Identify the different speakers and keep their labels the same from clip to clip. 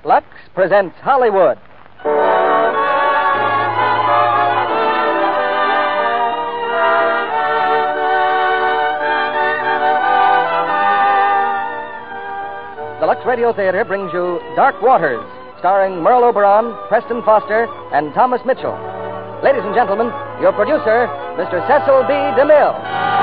Speaker 1: Lux presents Hollywood. The Lux Radio Theater brings you Dark Waters, starring Merle Oberon, Preston Foster, and Thomas Mitchell. Ladies and gentlemen, your producer, Mr. Cecil B. DeMille.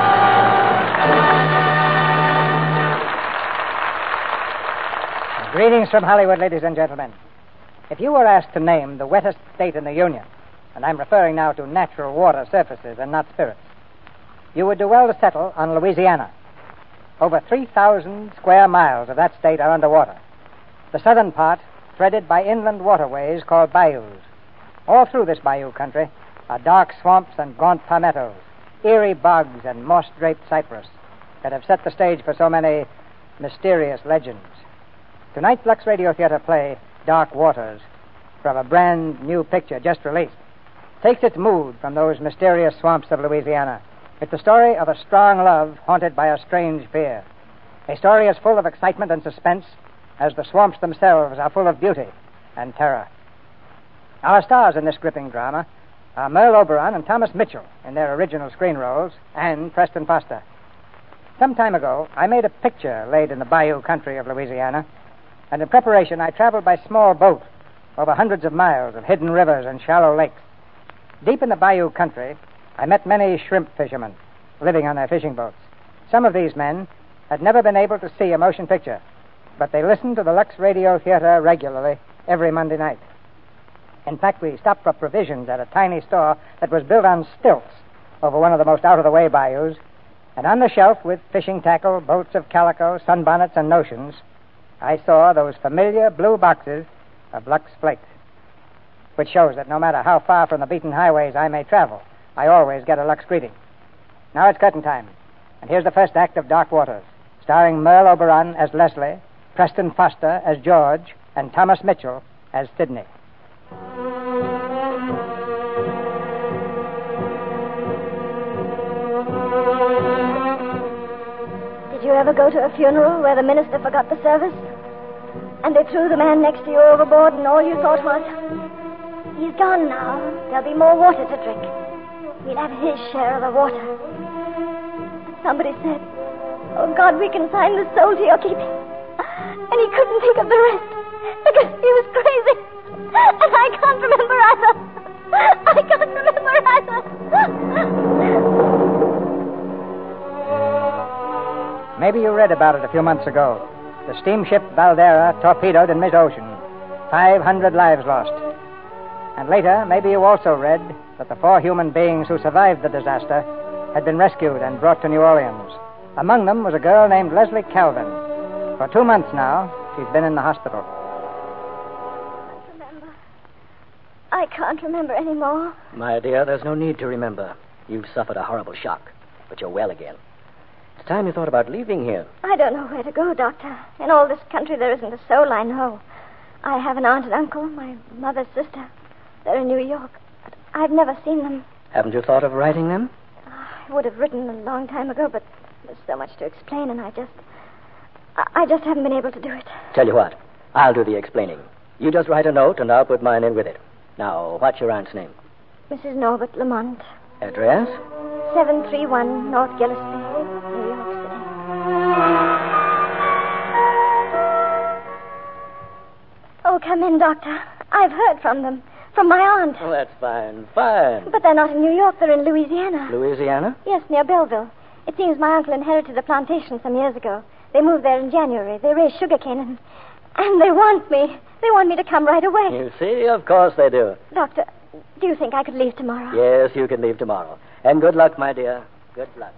Speaker 2: Greetings from Hollywood, ladies and gentlemen. If you were asked to name the wettest state in the Union, and I'm referring now to natural water surfaces and not spirits, you would do well to settle on Louisiana. Over 3,000 square miles of that state are underwater. The southern part threaded by inland waterways called bayous. All through this bayou country are dark swamps and gaunt palmettos, eerie bogs and moss-draped cypress that have set the stage for so many mysterious legends. Tonight's Lux Radio Theater play, Dark Waters, from a brand new picture just released, takes its mood from those mysterious swamps of Louisiana. It's the story of a strong love haunted by a strange fear. A story as full of excitement and suspense as the swamps themselves are full of beauty and terror. Our stars in this gripping drama are Merle Oberon and Thomas Mitchell in their original screen roles, and Preston Foster. Some time ago, I made a picture laid in the bayou country of Louisiana, and in preparation, I traveled by small boat over hundreds of miles of hidden rivers and shallow lakes. Deep in the bayou country, I met many shrimp fishermen living on their fishing boats. Some of these men had never been able to see a motion picture, but they listened to the Lux Radio Theater regularly every Monday night. In fact, we stopped for provisions at a tiny store that was built on stilts over one of the most out-of-the-way bayous, and on the shelf with fishing tackle, boats of calico, sunbonnets, and notions, I saw those familiar blue boxes of Lux Flakes, which shows that no matter how far from the beaten highways I may travel, I always get a Lux greeting. Now it's curtain time, and here's the first act of Dark Waters, starring Merle Oberon as Leslie, Preston Foster as George, and Thomas Mitchell as Sidney.
Speaker 3: Did you ever go to a funeral where the minister forgot the service? And they threw the man next to you overboard, and all you thought was, he's gone now. There'll be more water to drink. We'll have his share of the water. Somebody said, oh, God, we can sign the soul to your keeping. And he couldn't think of the rest because he was crazy. And I can't remember either. I can't remember either.
Speaker 2: Maybe you read about it a few months ago. The steamship Valdera torpedoed in mid-ocean. 500 lives lost. And later, maybe you also read that the 4 human beings who survived the disaster had been rescued and brought to New Orleans. Among them was a girl named Leslie Calvin. For 2 months now, she's been in the hospital.
Speaker 3: I can't remember anymore.
Speaker 4: My dear, there's no need to remember. You've suffered a horrible shock, but you're well again. It's time you thought about leaving here.
Speaker 3: I don't know where to go, Doctor. In all this country, there isn't a soul I know. I have an aunt and uncle, my mother's sister. They're in New York, but I've never seen them.
Speaker 4: Haven't you thought of writing them?
Speaker 3: I would have written a long time ago, but there's so much to explain, and I just haven't been able to do it.
Speaker 4: Tell you what, I'll do the explaining. You just write a note, and I'll put mine in with it. Now, what's your aunt's name?
Speaker 3: Mrs. Norbert Lamont.
Speaker 4: Address?
Speaker 3: 731 North Gillespie, New York City. Oh, come in, Doctor. I've heard from them. From my aunt.
Speaker 4: Oh, that's fine.
Speaker 3: But they're not in New York. They're in Louisiana.
Speaker 4: Louisiana?
Speaker 3: Yes, near Belleville. It seems my uncle inherited a plantation some years ago. They moved there in January. They raise sugarcane, and they want me. They want me to come right away.
Speaker 4: You see, of course they do.
Speaker 3: Doctor, do you think I could leave tomorrow?
Speaker 4: Yes, you can leave tomorrow. And good luck, my dear. Good luck.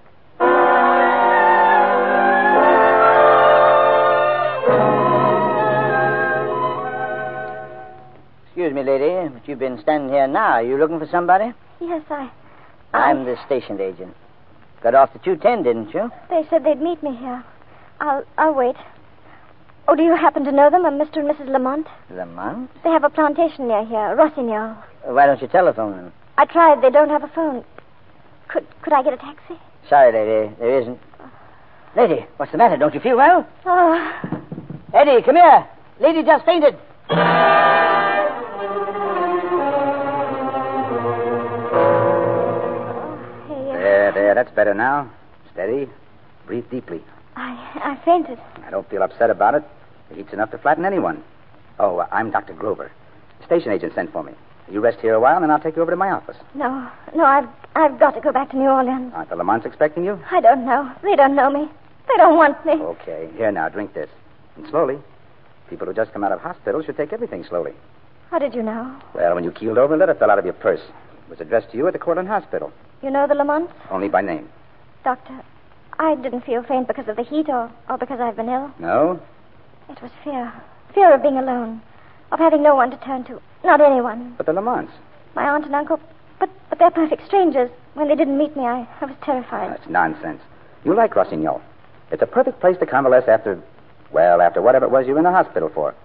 Speaker 5: Excuse me, lady, but you've been standing here now. Are you looking for somebody?
Speaker 3: Yes,
Speaker 5: I'm the station agent. Got off the 210, didn't you?
Speaker 3: They said they'd meet me here. I'll wait. Oh, do you happen to know them, Mr. and Mrs. Lamont?
Speaker 5: Lamont?
Speaker 3: They have a plantation near here, Rossignol.
Speaker 5: Why don't you telephone them?
Speaker 3: I tried. They don't have a phone. Could I get a taxi?
Speaker 5: Sorry, lady, there isn't. Lady, what's the matter? Don't you feel well?
Speaker 3: Oh.
Speaker 5: Eddie, come here. Lady just fainted.
Speaker 6: There, that's better now. Steady. Breathe deeply.
Speaker 3: I fainted.
Speaker 6: I don't feel upset about it. The heat's enough to flatten anyone. Oh, I'm Dr. Grover. The station agent sent for me. You rest here a while, and then I'll take you over to my office.
Speaker 3: No, I've got to go back to New Orleans.
Speaker 6: Aren't the Lamonts expecting you?
Speaker 3: I don't know. They don't know me. They don't want me.
Speaker 6: Okay. Here now, drink this. And slowly. People who just come out of hospital should take everything slowly.
Speaker 3: How did you know?
Speaker 6: Well, when you keeled over, a letter fell out of your purse. It was addressed to you at the Cortland Hospital.
Speaker 3: You know the Lamonts?
Speaker 6: Only by name.
Speaker 3: Doctor, I didn't feel faint because of the heat or because I've been ill.
Speaker 6: No?
Speaker 3: It was fear. Fear of being alone. Of having no one to turn to. Not anyone.
Speaker 6: But the Lamonts.
Speaker 3: My aunt and uncle. But they're perfect strangers. When they didn't meet me, I was terrified.
Speaker 6: That's nonsense. You like Rossignol. It's a perfect place to convalesce after whatever it was you were in the hospital for.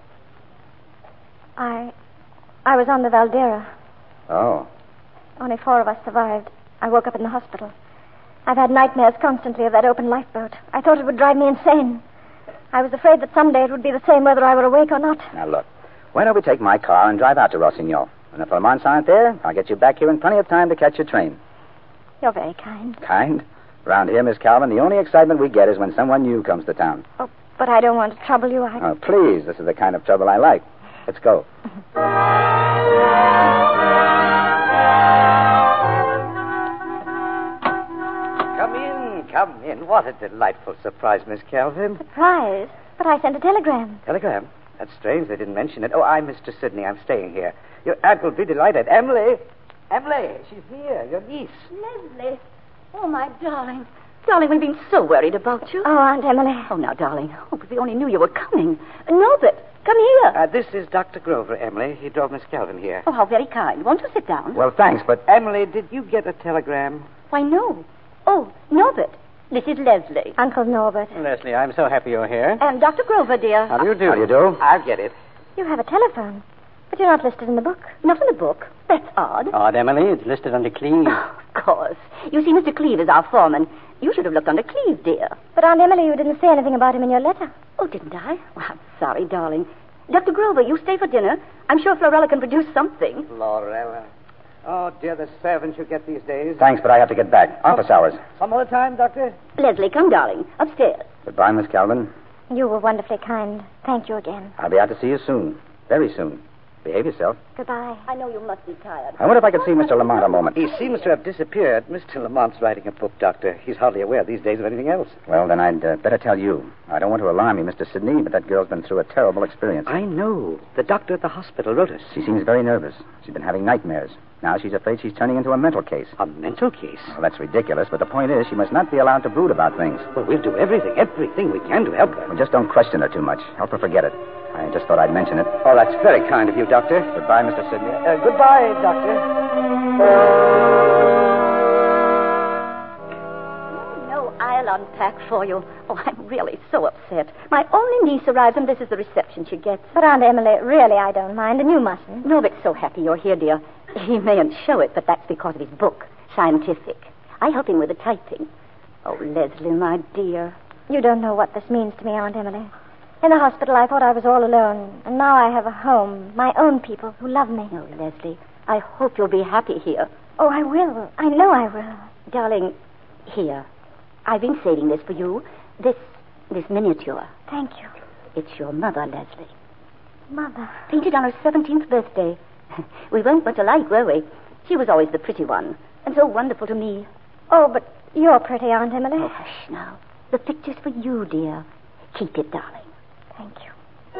Speaker 3: I was on the Valdera.
Speaker 6: Oh.
Speaker 3: Only 4 of us survived. I woke up in the hospital. I've had nightmares constantly of that open lifeboat. I thought it would drive me insane. I was afraid that someday it would be the same whether I were awake or not.
Speaker 6: Now, look. Why don't we take my car and drive out to Rossignol? And if the Lamonts aren't there, I'll get you back here in plenty of time to catch your train.
Speaker 3: You're very kind.
Speaker 6: Kind? Around here, Miss Calvin, the only excitement we get is when someone new comes to town.
Speaker 3: Oh, but I don't want to trouble you.
Speaker 6: Oh, please. This is the kind of trouble I like. Let's go.
Speaker 7: Come in. What a delightful surprise, Miss Calvin.
Speaker 3: Surprise? But I sent a telegram.
Speaker 7: Telegram? That's strange. They didn't mention it. Oh, I'm Mr. Sidney. I'm staying here. Your aunt will be delighted. Emily, she's here. Your niece.
Speaker 8: Leslie. Oh, my darling. Darling, we've been so worried about you.
Speaker 3: Oh, Aunt Emily.
Speaker 8: Oh, now, darling. Oh, if we only knew you were coming. Norbert, come here.
Speaker 7: This is Dr. Grover, Emily. He drove Miss Calvin here.
Speaker 8: Oh, how very kind. Won't you sit down?
Speaker 6: Well, thanks, but...
Speaker 7: Emily, did you get a telegram?
Speaker 8: Why, no. Oh, Norbert. This is Leslie.
Speaker 3: Uncle Norbert.
Speaker 7: Leslie, I'm so happy you're here.
Speaker 8: And Dr. Grover, dear.
Speaker 7: How do you do?
Speaker 6: How do you do?
Speaker 7: I'll get it.
Speaker 3: You have a telephone. But you're not listed in the book.
Speaker 8: Not in the book. That's odd.
Speaker 7: Odd, Emily. It's listed under Cleve.
Speaker 8: Oh, of course. You see, Mr. Cleve is our foreman. You should have looked under Cleve, dear.
Speaker 3: But, Aunt Emily, you didn't say anything about him in your letter.
Speaker 8: Oh, didn't I? Well, I'm sorry, darling. Dr. Grover, you stay for dinner. I'm sure Florella can produce something.
Speaker 7: Florella. Oh, dear, the servants you get these days.
Speaker 6: Thanks, but I have to get back. Office hours.
Speaker 7: Some other time, Doctor?
Speaker 8: Leslie, come, darling. Upstairs.
Speaker 6: Goodbye, Miss Calvin.
Speaker 3: You were wonderfully kind. Thank you again.
Speaker 6: I'll be out to see you soon. Very soon. Behave yourself.
Speaker 3: Goodbye.
Speaker 8: I know you must be tired.
Speaker 6: I wonder if I could see Mr. Lamont a moment.
Speaker 7: He seems to have disappeared. Mr. Lamont's writing a book, Doctor. He's hardly aware these days of anything else.
Speaker 6: Well, then I'd better tell you. I don't want to alarm you, Mr. Sidney, but that girl's been through a terrible experience.
Speaker 7: I know. The doctor at the hospital wrote us.
Speaker 6: She seems very nervous. She's been having nightmares. Now she's afraid she's turning into a mental case.
Speaker 7: A mental case?
Speaker 6: Well, that's ridiculous, but the point is she must not be allowed to brood about things.
Speaker 7: Well, we'll do everything we can to help her.
Speaker 6: Well, just don't question her too much. Help her forget it. I just thought I'd mention it.
Speaker 7: Oh, that's very kind of you, Doctor.
Speaker 6: Goodbye, Mr. Sidney.
Speaker 7: Goodbye, Doctor.
Speaker 8: No, I'll unpack for you. Oh, I'm really so upset. My only niece arrives, and this is the reception she gets.
Speaker 3: But, Aunt Emily, really, I don't mind, and you mustn't.
Speaker 8: Norbert's so happy you're here, dear. He mayn't show it, but that's because of his book, Scientific. I help him with the typing. Oh, Leslie, my dear.
Speaker 3: You don't know what this means to me, Aunt Emily. In the hospital, I thought I was all alone, and now I have a home, my own people who love me.
Speaker 8: Oh, Leslie, I hope you'll be happy here.
Speaker 3: Oh, I will. I know I will.
Speaker 8: Darling, here. I've been saving this for you. This miniature.
Speaker 3: Thank you.
Speaker 8: It's your mother, Leslie.
Speaker 3: Mother.
Speaker 8: Painted on her 17th birthday. We weren't much alike, were we? She was always the pretty one, and so wonderful to me.
Speaker 3: Oh, but you're pretty, Aunt Emily.
Speaker 8: Oh, hush now. The picture's for you, dear. Keep it, darling.
Speaker 3: Thank you.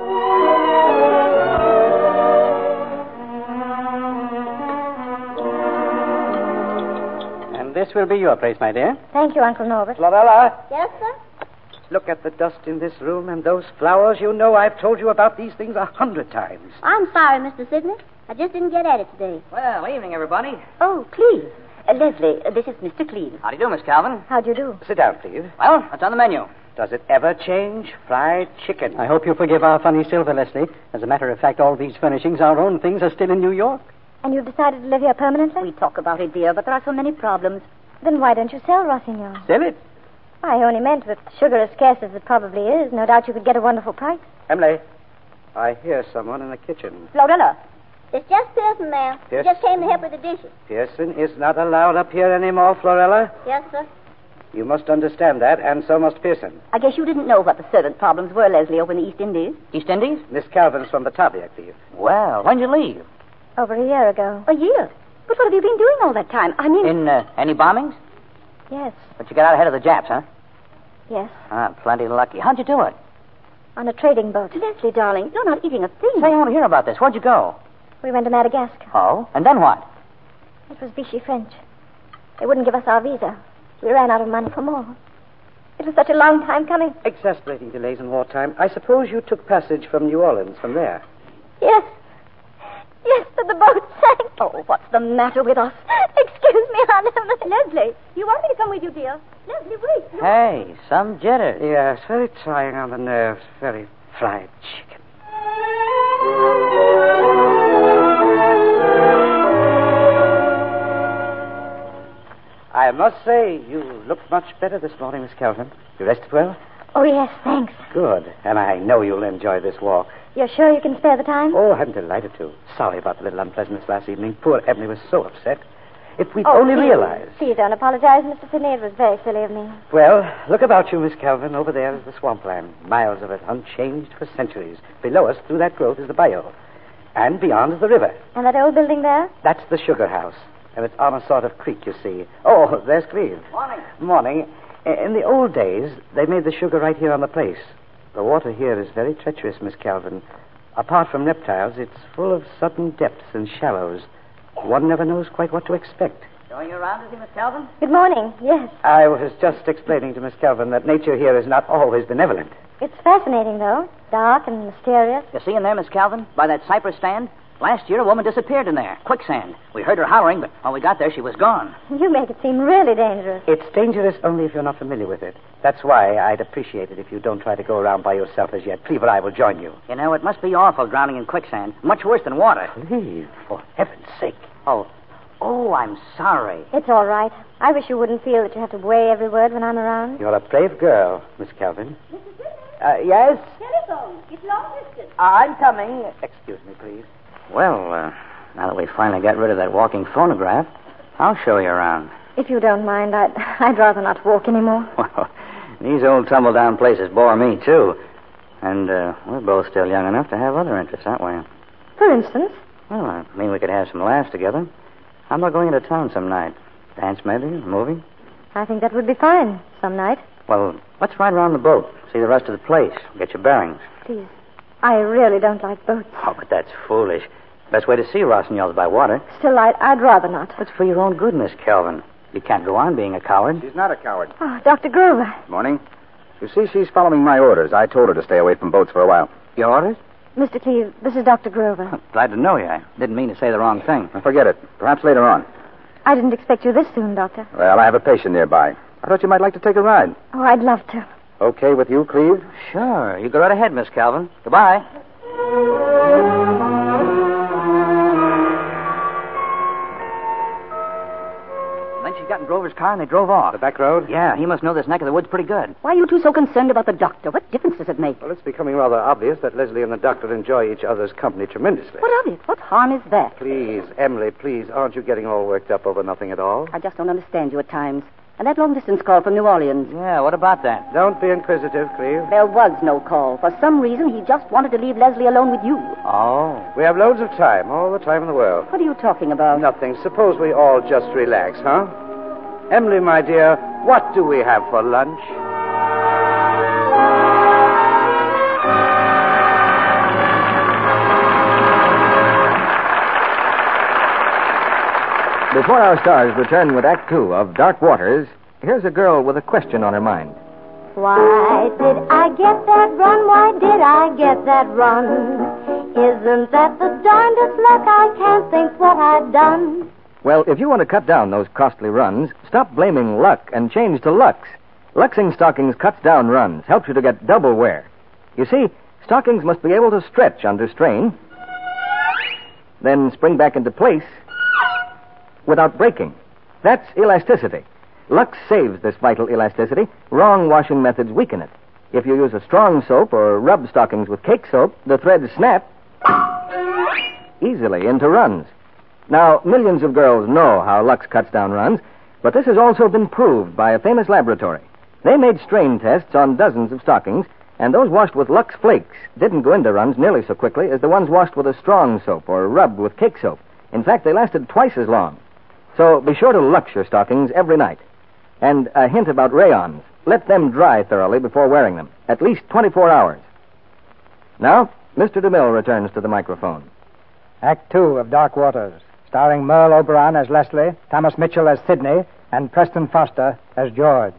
Speaker 7: And this will be your place, my dear.
Speaker 3: Thank you, Uncle Norbert.
Speaker 7: Florella,
Speaker 8: Yes, sir?
Speaker 7: look at the dust in this room and those flowers. You know I've told you about these things 100 times.
Speaker 9: I'm sorry, Mr. Sidney. I just didn't get at it today.
Speaker 4: Well, evening, everybody.
Speaker 8: Oh, Cleve. Leslie, this is Mr. Cleve.
Speaker 4: How do you do, Miss Calvin?
Speaker 3: How'd you do?
Speaker 7: Sit down, please.
Speaker 4: Well, what's on the menu?
Speaker 7: Does it ever change? Fried chicken.
Speaker 10: I hope you forgive our funny silver, Leslie. As a matter of fact, all these furnishings, our own things, are still in New York.
Speaker 3: And you've decided to live here permanently?
Speaker 8: We talk about it, dear, but there are so many problems.
Speaker 3: Then why don't you sell Rossignol?
Speaker 10: Sell it?
Speaker 3: I only meant with sugar as scarce as it probably is. No doubt you could get a wonderful price.
Speaker 7: Emily, I hear someone in the kitchen.
Speaker 9: Florilla. It's just Pearson, ma'am.
Speaker 7: Yes?
Speaker 9: Just came to help with the dishes.
Speaker 7: Pearson is not allowed up here anymore, Florella.
Speaker 9: Yes, sir.
Speaker 7: You must understand that, and so must Pearson.
Speaker 8: I guess you didn't know what the servant problems were, Leslie, over in the East Indies.
Speaker 4: East Indies?
Speaker 7: Miss Calvin's from the Tabby, I believe.
Speaker 4: Well, when'd you leave?
Speaker 3: Over a year ago.
Speaker 8: A year? But what have you been doing all that time? I mean...
Speaker 4: In any bombings?
Speaker 3: Yes.
Speaker 4: But you got out ahead of the Japs, huh?
Speaker 3: Yes.
Speaker 4: Ah, plenty lucky. How'd you do it?
Speaker 3: On a trading boat.
Speaker 8: Leslie, darling, you're not eating a thing.
Speaker 4: Say, I want to hear about this. Where'd you go?
Speaker 3: We went to Madagascar.
Speaker 4: Oh? And then what?
Speaker 3: It was Vichy French. They wouldn't give us our visa. We ran out of money for more. It was such a long time coming.
Speaker 7: Exasperating delays in wartime. I suppose you took passage from New Orleans from there.
Speaker 3: Yes. Yes, but the boat sank.
Speaker 8: Oh, what's the matter with us?
Speaker 3: Excuse me, honey.
Speaker 8: Leslie, you want me to come with you, dear? Leslie, wait.
Speaker 4: Hey, some jitters.
Speaker 7: Yes, very trying on the nerves. Very fried chicken. I must say, you look much better this morning, Miss Calvin. You rested well?
Speaker 3: Oh, yes, thanks.
Speaker 7: Good. And I know you'll enjoy this walk.
Speaker 3: You're sure you can spare the time?
Speaker 7: Oh, I'm delighted to. Sorry about the little unpleasantness last evening. Poor Emily was so upset. If we'd only realized.
Speaker 3: Please don't apologize, Mr. Finney. It was very silly of me.
Speaker 7: Well, look about you, Miss Calvin. Over there is the swampland. Miles of it, unchanged for centuries. Below us, through that growth, is the bayou. And beyond is the river.
Speaker 3: And that old building there?
Speaker 7: That's the sugar house. And it's on a sort of creek, you see. Oh, there's Cleve.
Speaker 4: Morning.
Speaker 7: Morning. In the old days, they made the sugar right here on the place. The water here is very treacherous, Miss Calvin. Apart from reptiles, it's full of sudden depths and shallows. One never knows quite what to expect.
Speaker 4: Showing you around, is he, Miss Calvin?
Speaker 3: Good morning. Yes.
Speaker 7: I was just explaining to Miss Calvin that nature here is not always benevolent.
Speaker 3: It's fascinating, though. Dark and mysterious.
Speaker 4: You see in there, Miss Calvin? By that cypress stand? Last year, a woman disappeared in there. Quicksand. We heard her hollering, but when we got there, she was gone.
Speaker 3: You make it seem really dangerous.
Speaker 7: It's dangerous only if you're not familiar with it. That's why I'd appreciate it if you don't try to go around by yourself as yet. Cleve or I will join you.
Speaker 4: You know, it must be awful drowning in quicksand. Much worse than water.
Speaker 7: Cleve, for heaven's sake.
Speaker 4: Oh, I'm sorry.
Speaker 3: It's all right. I wish you wouldn't feel that you have to weigh every word when I'm around.
Speaker 7: You're a brave girl, Miss Calvin. Yes?
Speaker 8: Telephone. It's long distance.
Speaker 7: I'm coming. Excuse me, please.
Speaker 4: Well, now that we finally got rid of that walking phonograph, I'll show you around.
Speaker 3: If you don't mind, I'd rather not walk anymore.
Speaker 4: Well, these old tumble-down places bore me, too. And we're both still young enough to have other interests, aren't we?
Speaker 3: For instance?
Speaker 4: Well, I mean we could have some laughs together. How about going into town some night? Dance, maybe? A movie?
Speaker 3: I think that would be fine some night.
Speaker 4: Well, let's ride around the boat. See the rest of the place. Get your bearings.
Speaker 3: Please. I really don't like boats.
Speaker 4: Oh, but that's foolish. Best way to see Rossignols by water.
Speaker 3: Still, I'd rather not.
Speaker 4: It's for your own good, Miss Calvin. You can't go on being a coward.
Speaker 6: She's not a coward.
Speaker 3: Oh, Dr. Grover.
Speaker 6: Morning. You see, she's following my orders. I told her to stay away from boats for a while.
Speaker 4: Your orders?
Speaker 3: Mr. Cleve, this is Dr. Grover.
Speaker 4: Glad to know you. I didn't mean to say the wrong thing.
Speaker 6: Forget it. Perhaps later on.
Speaker 3: I didn't expect you this soon, Doctor.
Speaker 6: Well, I have a patient nearby. I thought you might like to take a ride.
Speaker 3: Oh, I'd love to.
Speaker 6: Okay with you, Cleve?
Speaker 4: Sure. You go right ahead, Miss Calvin. Goodbye. Then she got in Grover's car and they drove off.
Speaker 7: The back road?
Speaker 4: Yeah, he must know this neck of the woods pretty good.
Speaker 8: Why are you two so concerned about the doctor? What difference does it make?
Speaker 7: Well, it's becoming rather obvious that Leslie and the doctor enjoy each other's company tremendously.
Speaker 8: What of it? What harm is that?
Speaker 7: Please, Emily, please, aren't you getting all worked up over nothing at all?
Speaker 8: I just don't understand you at times. And that long-distance call from New Orleans.
Speaker 4: Yeah, what about that?
Speaker 7: Don't be inquisitive, Cleve.
Speaker 8: There was no call. For some reason, he just wanted to leave Leslie alone with you.
Speaker 4: Oh.
Speaker 7: We have loads of time, all the time in the world.
Speaker 8: What are you talking about?
Speaker 7: Nothing. Suppose we all just relax, huh? Emily, my dear, what do we have for lunch?
Speaker 1: Before our stars return with Act Two of Dark Waters, here's a girl with a question on her mind.
Speaker 3: Why did I get that run? Why did I get that run? Isn't that the darndest luck? I can't think what I've done.
Speaker 1: Well, if you want to cut down those costly runs, stop blaming luck and change to Lux. Luxing Stockings cuts down runs, helps you to get double wear. You see, stockings must be able to stretch under strain, then spring back into place without breaking. That's elasticity. Lux saves this vital elasticity. Wrong washing methods weaken it. If you use a strong soap or rub stockings with cake soap, the threads snap easily into runs. Now, millions of girls know how Lux cuts down runs, but this has also been proved by a famous laboratory. They made strain tests on dozens of stockings, and those washed with Lux Flakes didn't go into runs nearly so quickly as the ones washed with a strong soap or rubbed with cake soap. In fact, they lasted twice as long. So be sure to Lux your stockings every night. And a hint about rayons. Let them dry thoroughly before wearing them. At least 24 hours. Now, Mr. DeMille returns to the microphone.
Speaker 2: Act 2 of Dark Waters, starring Merle Oberon as Leslie, Thomas Mitchell as Sidney, and Preston Foster as George.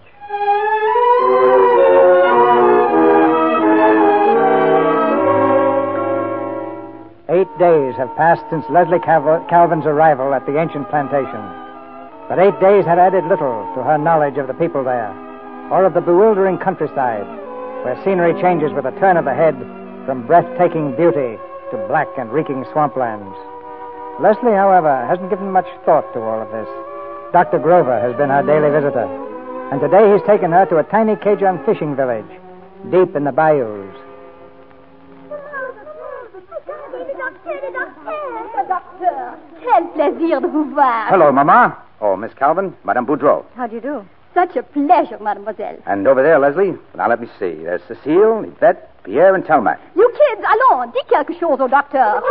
Speaker 2: Eight days have passed since Leslie Calvin's arrival at the ancient plantation. But 8 days had added little to her knowledge of the people there, or of the bewildering countryside, where scenery changes with a turn of the head from breathtaking beauty to black and reeking swamplands. Leslie, however, hasn't given much thought to all of this. Dr. Grover has been her daily visitor, and today he's taken her to a tiny Cajun fishing village, deep in the bayous.
Speaker 9: Docteur, quel plaisir de vous voir.
Speaker 6: Hello, Mama. Oh, Miss Calvin, Madame Boudreau.
Speaker 3: How do you do?
Speaker 9: Such a pleasure, mademoiselle.
Speaker 6: And over there, Leslie. Now, let me see. There's Cecile, Yvette, Pierre, and Telmac.
Speaker 9: You kids, allons, dis quelque chose au docteur.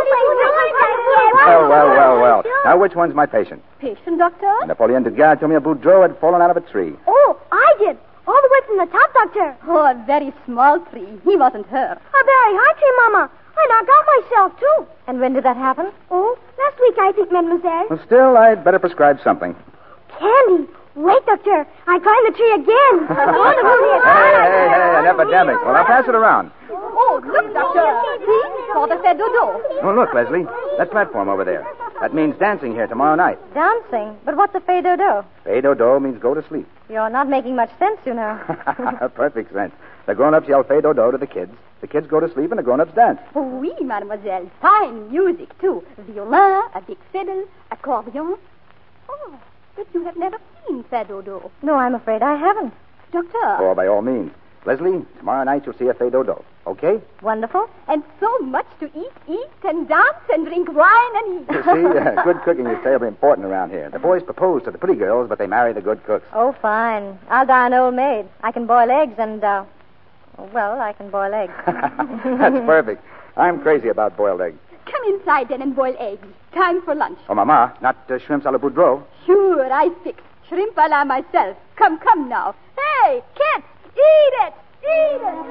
Speaker 6: Well. Now, which one's my patient?
Speaker 9: Patient, doctor?
Speaker 6: Napoleon Dugas told me a Boudreau had fallen out of a tree.
Speaker 3: Oh, I did. All the way from the top, Doctor.
Speaker 9: Oh, a very small tree. He wasn't hurt.
Speaker 3: A very high tree, Mama. I knocked out myself, too. And when did that happen? Oh, last week, I think, mademoiselle.
Speaker 6: Well, still, I'd better prescribe something.
Speaker 3: Candy. Wait, Doctor. I climbed the tree again.
Speaker 6: Hey, an epidemic. Well, I'll pass it around.
Speaker 9: Oh, look, doctor. See? For the fait dodo.
Speaker 6: Oh, look, Leslie. That platform over there. That means dancing here tomorrow night.
Speaker 3: Dancing? But what's a fait dodo?
Speaker 6: Fait dodo means go to sleep.
Speaker 3: You're not making much sense, you know.
Speaker 6: Perfect sense. The grown-ups yell fait dodo to the kids. The kids go to sleep and the grown-ups dance.
Speaker 9: Oui, mademoiselle. Fine music, too. Violin, a big fiddle, accordion. Oh, but you have never seen fait dodo.
Speaker 3: No, I'm afraid I haven't.
Speaker 9: Doctor.
Speaker 6: Oh, by all means. Leslie, tomorrow night you'll see a fait dodo. Okay?
Speaker 3: Wonderful.
Speaker 9: And so much to eat and dance and drink wine and eat.
Speaker 6: You see, good cooking is terribly important around here. The boys propose to the pretty girls, but they marry the good cooks.
Speaker 3: Oh, fine. I'll die an old maid. I can boil eggs and, I can boil eggs.
Speaker 6: That's perfect. I'm crazy about boiled eggs.
Speaker 9: Come inside then and boil eggs. Time for lunch.
Speaker 6: Oh, Mama, not shrimps a la Boudreau.
Speaker 9: Sure, I fix shrimp a la myself. Come now. Hey, kids, eat it! Eat it!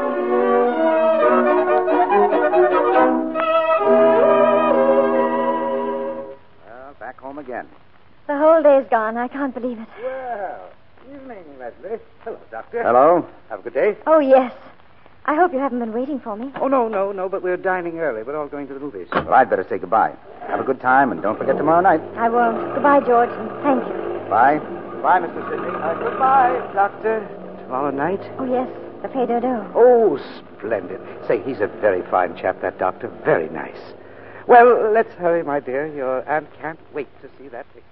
Speaker 6: Well, back home again.
Speaker 3: The whole day's gone. I can't believe it.
Speaker 7: Well, evening, Leslie. Hello, Doctor.
Speaker 6: Hello.
Speaker 7: Have a good day.
Speaker 3: Oh, yes. I hope you haven't been waiting for me.
Speaker 7: Oh, no, but we're dining early. We're all going to the movies.
Speaker 6: Well, I'd better say goodbye. Have a good time, and don't forget tomorrow night.
Speaker 3: I won't. Goodbye, George, and thank you.
Speaker 6: Bye.
Speaker 7: Bye, Mr. Sidney. Goodbye, Doctor. Tomorrow night?
Speaker 3: Oh, yes. The fait dodo.
Speaker 7: Oh, splendid. Say, he's a very fine chap, that doctor. Very nice. Well, let's hurry, my dear. Your aunt can't wait to see that picture.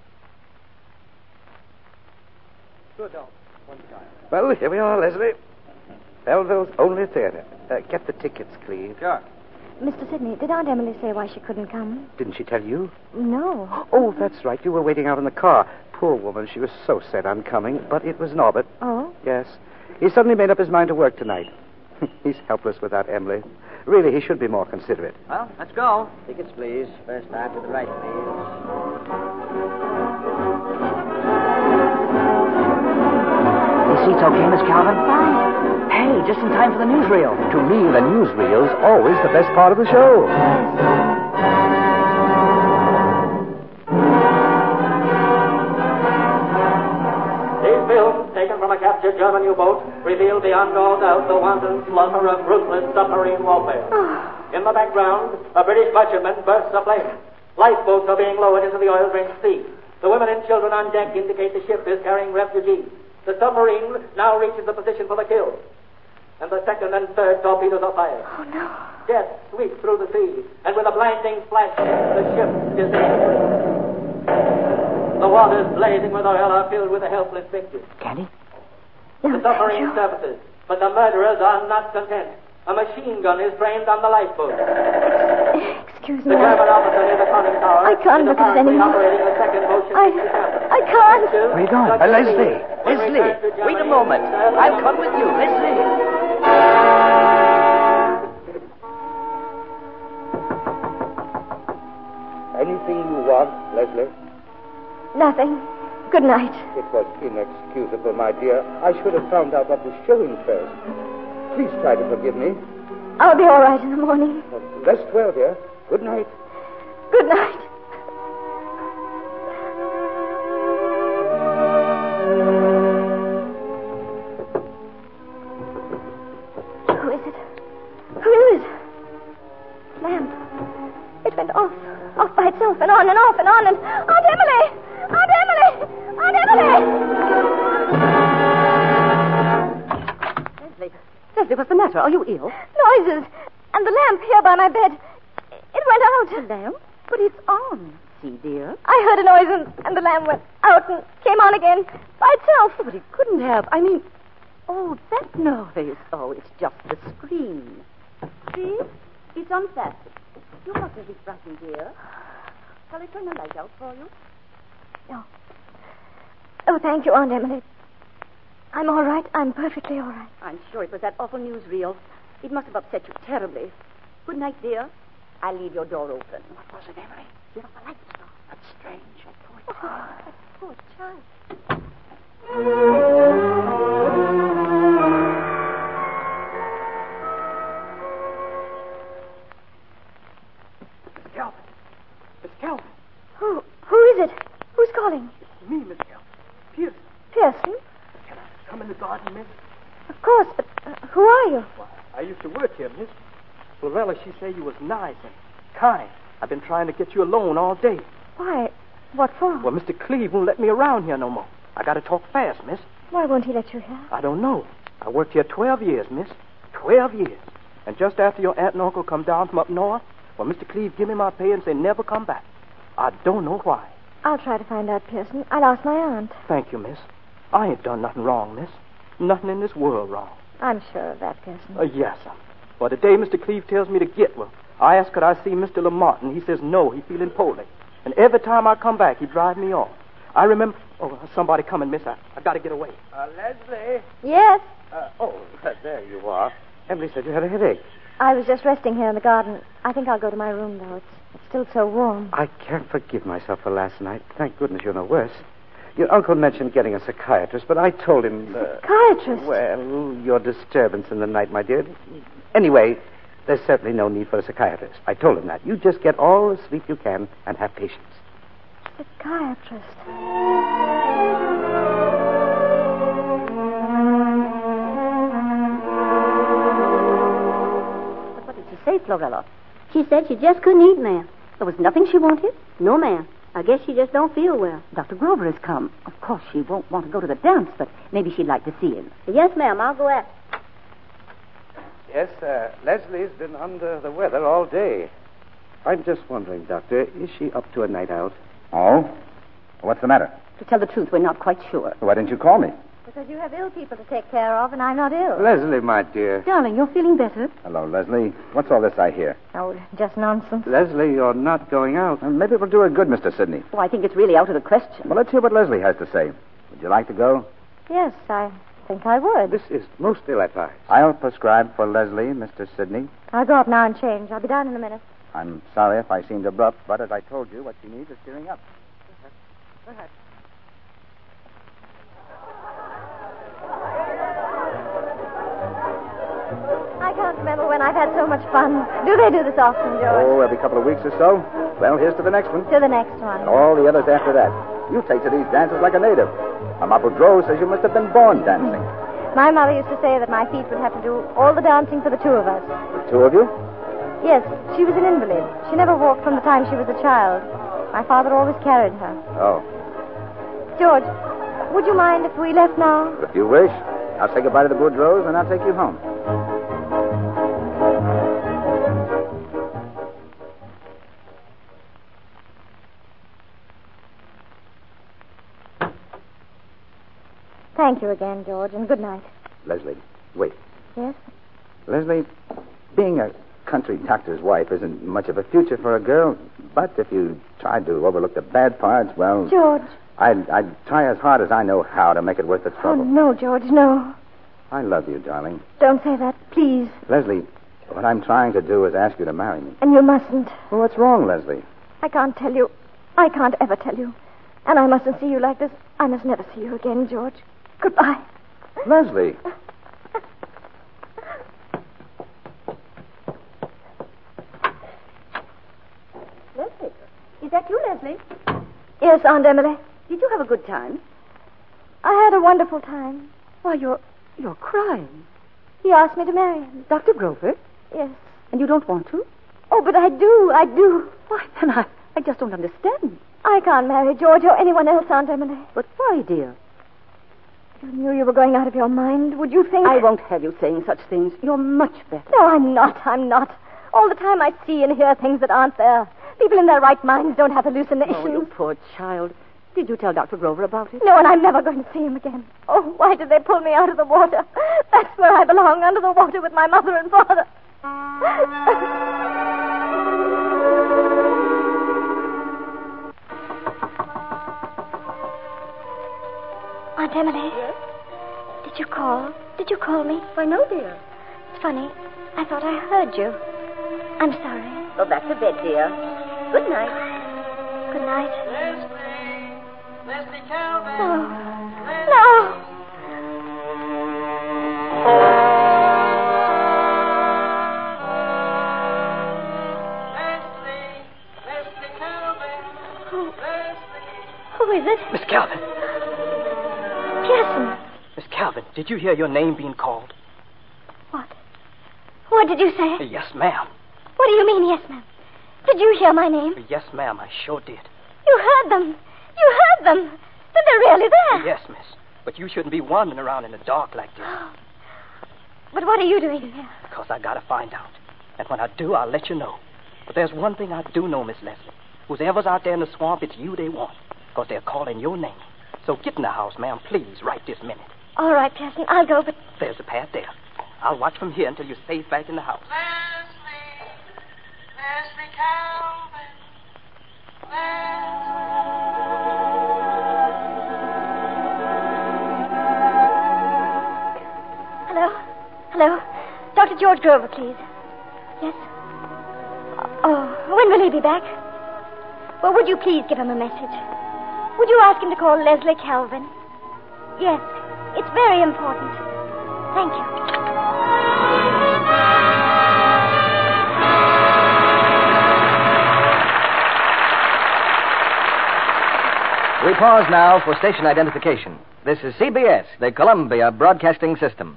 Speaker 7: Good dog. Well, here we are, Leslie. Belleville's only theater. Get the tickets, Cleve.
Speaker 6: Sure.
Speaker 3: Mr. Sidney, did Aunt Emily say why she couldn't come?
Speaker 7: Didn't she tell you?
Speaker 3: No.
Speaker 7: Oh, that's right. You were waiting out in the car. Poor woman. She was so set on coming. But it was Norbert.
Speaker 3: Oh?
Speaker 7: Yes. He suddenly made up his mind to work tonight. He's helpless without Emily. Really, he should be more considerate.
Speaker 4: Well, let's go. Tickets, please. First time to the right, please. These seats okay, Miss Calvin?
Speaker 3: Fine.
Speaker 4: Hey, just in time for the newsreel.
Speaker 6: To me, the newsreel's always the best part of the show.
Speaker 11: These films, taken from a captured German U-boat, reveal beyond all doubt the wanton slaughter of ruthless submarine warfare. In the background, a British merchantman bursts aflame. Lifeboats are being lowered into the oil-drenched sea. The women and children on deck indicate the ship is carrying refugees. The submarine now reaches the position for the kill. And the second and third torpedoes are fired.
Speaker 3: Oh, no.
Speaker 11: Death sweeps through the sea, and with a blinding flash, the ship disintegrates. The waters blazing with oil are filled with the helpless victims.
Speaker 4: Candy?
Speaker 11: The submarine surfaces. But the murderers are not content. A machine gun is framed on the lifeboat.
Speaker 3: Excuse
Speaker 11: The
Speaker 3: me.
Speaker 11: German officer near the conning tower
Speaker 3: I can't
Speaker 11: is
Speaker 3: look at it
Speaker 11: apparently
Speaker 3: anymore.
Speaker 11: operating the second motion picture camera.
Speaker 3: I can't.
Speaker 11: Where
Speaker 4: are you going?
Speaker 11: Leslie!
Speaker 4: Wait a moment. I'll come with you. Leslie!
Speaker 12: Anything you want, Leslie?
Speaker 3: Nothing. Good night.
Speaker 12: It was inexcusable, my dear. I should have found out what was showing first. Please try to forgive me.
Speaker 3: I'll be all right in the morning.
Speaker 12: Rest well, dear. Good night.
Speaker 3: Good night. Who is it? Who is it? Lamp. It went off by itself, and on and off and on, and Aunt Emily! Aunt Emily! Aunt Emily!
Speaker 8: Leslie, what's the matter? Are you ill?
Speaker 3: Noises, and the lamp here by my bed. It went out.
Speaker 8: The lamp? But it's on. See, dear.
Speaker 3: I heard a noise, and the lamp went out and came on again by itself.
Speaker 8: Oh, but it couldn't have. I mean, oh, that noise. Oh, it's just the screen. See? It's unfastened. You mustn't be frightened, dear. Shall I turn the light out for you?
Speaker 3: No. Oh, thank you, Aunt Emily. I'm all right. I'm perfectly all right.
Speaker 8: I'm sure it was that awful newsreel. It must have upset you terribly. Good night, dear. I'll leave your door open.
Speaker 7: What was it, Emily?
Speaker 8: Yes, the lights are off.
Speaker 7: That's strange.
Speaker 3: Oh, that poor child.
Speaker 7: Miss Calvin. Miss Calvin.
Speaker 3: Who is it? Who's calling?
Speaker 7: It's me, Miss Calvin. Pearson.
Speaker 3: Pearson?
Speaker 7: Can I come in the garden, miss?
Speaker 3: Of course, but who are you?
Speaker 7: Why, I used to work here, miss. Lorella, she said you was nice and kind. I've been trying to get you alone all day.
Speaker 3: Why? What for?
Speaker 7: Well, Mr. Cleve won't let me around here no more. I got to talk fast, miss.
Speaker 3: Why won't he let you here?
Speaker 7: I don't know. I worked here 12 years, miss. 12 years. And just after your aunt and uncle come down from up north, well, Mr. Cleve give me my pay and say never come back. I don't know why.
Speaker 3: I'll try to find out, Pearson. I'll ask my aunt.
Speaker 7: Thank you, miss. I ain't done nothing wrong, miss. Nothing in this world wrong.
Speaker 3: I'm sure of that, Pearson.
Speaker 7: Yes, sir. Well, the day Mr. Cleve tells me to get, well, I ask could I see Mr. Lamont, and he says no, he feeling poorly. And every time I come back, he drive me off. I remember... Oh, somebody coming, miss. I got to get away.
Speaker 12: Leslie.
Speaker 3: Yes?
Speaker 12: There you are. Emily said you had a headache.
Speaker 3: I was just resting here in the garden. I think I'll go to my room, though. It's still so warm.
Speaker 12: I can't forgive myself for last night. Thank goodness you're no worse. Your uncle mentioned getting a psychiatrist, but I told him...
Speaker 3: Psychiatrist?
Speaker 12: Well, your disturbance in the night, my dear. Anyway, there's certainly no need for a psychiatrist. I told him that. You just get all the sleep you can and have patience.
Speaker 3: Psychiatrist.
Speaker 8: But what did she say, Florella? She said she just couldn't eat, ma'am. There was nothing she wanted? No, ma'am. I guess she just don't feel well. Dr. Grover has come. Of course, she won't want to go to the dance, but maybe she'd like to see him. Yes, ma'am. I'll go after.
Speaker 12: Yes, Leslie's been under the weather all day. I'm just wondering, Doctor, is she up to a night out?
Speaker 6: Oh? What's the matter?
Speaker 8: To tell the truth, we're not quite sure.
Speaker 6: Why didn't you call me?
Speaker 3: Because you have ill people to take care of, and I'm not ill.
Speaker 12: Leslie, my dear.
Speaker 8: Darling, you're feeling better?
Speaker 6: Hello, Leslie. What's all this I hear?
Speaker 3: Oh, just nonsense.
Speaker 12: Leslie, you're not going out.
Speaker 6: Well, maybe it will do her good, Mr. Sidney.
Speaker 8: Oh, I think it's really out of the question.
Speaker 6: Well, let's hear what Leslie has to say. Would you like to go?
Speaker 3: Yes, I think I would.
Speaker 12: This is most ill-advised.
Speaker 6: I'll prescribe for Leslie, Mr. Sidney.
Speaker 3: I'll go up now and change. I'll be down in a minute.
Speaker 6: I'm sorry if I seemed abrupt, but as I told you, what she needs is cheering up.
Speaker 12: Go ahead.
Speaker 3: I can't remember when I've had so much fun. Do they do this often, George?
Speaker 6: Oh, every couple of weeks or so. Well, here's to the next one.
Speaker 3: To the next one.
Speaker 6: And all the others after that. You take to these dances like a native. Mama Boudreau says you must have been born dancing.
Speaker 3: My mother used to say that my feet would have to do all the dancing for the two of us.
Speaker 6: The two of you?
Speaker 3: Yes, she was an invalid. She never walked from the time she was a child. My father always carried her.
Speaker 6: Oh.
Speaker 3: George, would you mind if we left now?
Speaker 6: If you wish. I'll say goodbye to the Boudreaux, and I'll take you home.
Speaker 3: Thank you again, George, and good night.
Speaker 6: Leslie, Wait.
Speaker 3: Yes?
Speaker 6: Leslie, being a country doctor's wife isn't much of a future for a girl, but if you tried to overlook the bad parts, well...
Speaker 3: George.
Speaker 6: I'd try as hard as I know how to make it worth the
Speaker 3: Oh,
Speaker 6: trouble.
Speaker 3: no, George, no.
Speaker 6: I love you, darling.
Speaker 3: Don't say that, please.
Speaker 6: Leslie, what I'm trying to do is ask you to marry me.
Speaker 3: And you mustn't.
Speaker 6: Well, what's wrong, Leslie?
Speaker 3: I can't tell you. I can't ever tell you. And I mustn't see you like this. I must never see you again, George. Goodbye.
Speaker 6: Leslie.
Speaker 8: Leslie. Is that you, Leslie?
Speaker 3: Yes, Aunt Emily.
Speaker 8: Did you have a good time?
Speaker 3: I had a wonderful time.
Speaker 8: Why, you're crying.
Speaker 3: He asked me to marry him.
Speaker 8: Dr. Grover?
Speaker 3: Yes.
Speaker 8: And you don't want to?
Speaker 3: Oh, but I do.
Speaker 8: Why, then I just don't understand.
Speaker 3: I can't marry George or anyone else, Aunt Emily.
Speaker 8: But why, dear?
Speaker 3: You knew you were going out of your mind. Would you think...
Speaker 8: I won't have you saying such things. You're much better.
Speaker 3: No, I'm not. All the time I see and hear things that aren't there. People in their right minds don't have hallucinations.
Speaker 8: Oh, you poor child. Did you tell Dr. Grover about it?
Speaker 3: No, and I'm never going to see him again. Oh, why did they pull me out of the water? That's where I belong, under the water with my mother and father. Aunt Emily?
Speaker 8: Yes?
Speaker 3: Did you call? Did you call me?
Speaker 8: Why, no, dear.
Speaker 3: It's funny. I thought I heard you. I'm sorry.
Speaker 8: Go back to bed, dear. Good night.
Speaker 3: Good night.
Speaker 11: Leslie Calvin.
Speaker 3: No.
Speaker 11: Leslie Calvin.
Speaker 3: Who is it?
Speaker 4: Miss Calvin.
Speaker 3: Pearson.
Speaker 4: Miss Calvin, did you hear your name being called?
Speaker 3: What did you say?
Speaker 4: Yes, ma'am.
Speaker 3: What do you mean, yes, ma'am? Did you hear my name?
Speaker 4: Yes, ma'am, I sure did.
Speaker 3: You heard them. Then they're really there.
Speaker 4: Yes, miss. But you shouldn't be wandering around in the dark like this.
Speaker 3: But what are you doing here?
Speaker 4: Because I gotta find out. And when I do, I'll let you know. But there's one thing I do know, Miss Leslie. Whoever's out there in the swamp, it's you they want. Because they're calling your name. So get in the house, ma'am, please, right this minute.
Speaker 3: All right, Pearson, I'll go, but...
Speaker 4: There's the path there. I'll watch from here until you're safe back in the house.
Speaker 11: Leslie Calvin.
Speaker 3: Hello? Dr. George Grover, please. Yes? Oh, when will he be back? Well, would you please give him a message? Would you ask him to call Leslie Calvin? Yes, it's very important. Thank you.
Speaker 1: We pause now for station identification. This is CBS, the Columbia Broadcasting System.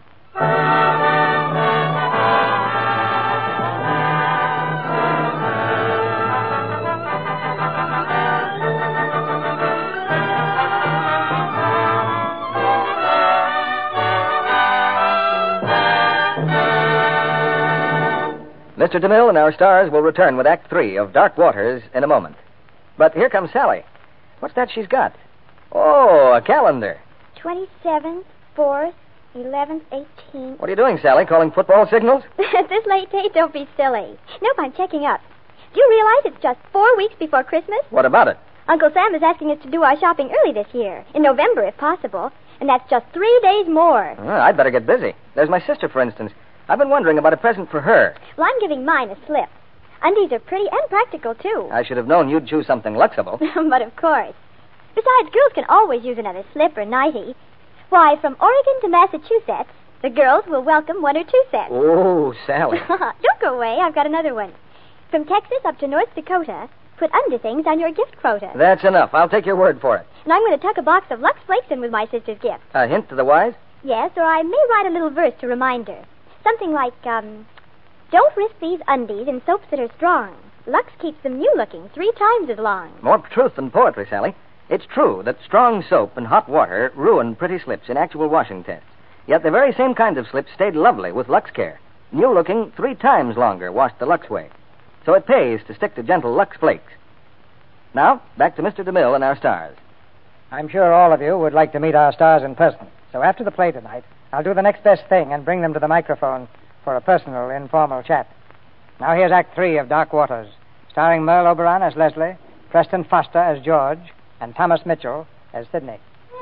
Speaker 1: Mr. DeMille and our stars will return with Act 3 of Dark Waters in a moment. But here comes Sally. What's that she's got? Oh, a calendar.
Speaker 3: 27th, 4th, 11th, 18th.
Speaker 1: What are you doing, Sally? Calling football signals?
Speaker 9: At this late date, don't be silly. Nope, I'm checking up. Do you realize it's just 4 weeks before Christmas?
Speaker 1: What about it?
Speaker 9: Uncle Sam is asking us to do our shopping early this year, in November if possible, and that's just 3 days more.
Speaker 1: Well, I'd better get busy. There's my sister, for instance. I've been wondering about a present for her.
Speaker 9: Well, I'm giving mine a slip. Undies are pretty and practical, too.
Speaker 1: I should have known you'd choose something luxable.
Speaker 9: But of course. Besides, girls can always use another slip or nightie. Why, from Oregon to Massachusetts, the girls will welcome 1 or 2 sets.
Speaker 1: Oh, Sally.
Speaker 9: Don't go away. I've got another one. From Texas up to North Dakota, put underthings on your gift quota.
Speaker 1: That's enough. I'll take your word for it.
Speaker 9: And I'm going to tuck a box of Lux Flakes in with my sister's gift.
Speaker 1: A hint to the wise?
Speaker 9: Yes, or I may write a little verse to remind her. Something like, don't risk these undies in soaps that are strong. Lux keeps them new-looking 3 times as long.
Speaker 1: More truth than poetry, Sally. It's true that strong soap and hot water ruin pretty slips in actual washing tests. Yet the very same kind of slips stayed lovely with Lux Care. New-looking 3 times longer washed the Lux way. So it pays to stick to gentle Lux Flakes. Now, back to Mr. DeMille and our stars.
Speaker 2: I'm sure all of you would like to meet our stars in person. So after the play tonight, I'll do the next best thing and bring them to the microphone for a personal, informal chat. Now here's Act 3 of Dark Waters, starring Merle Oberon as Leslie, Preston Foster as George, and Thomas Mitchell as Sidney.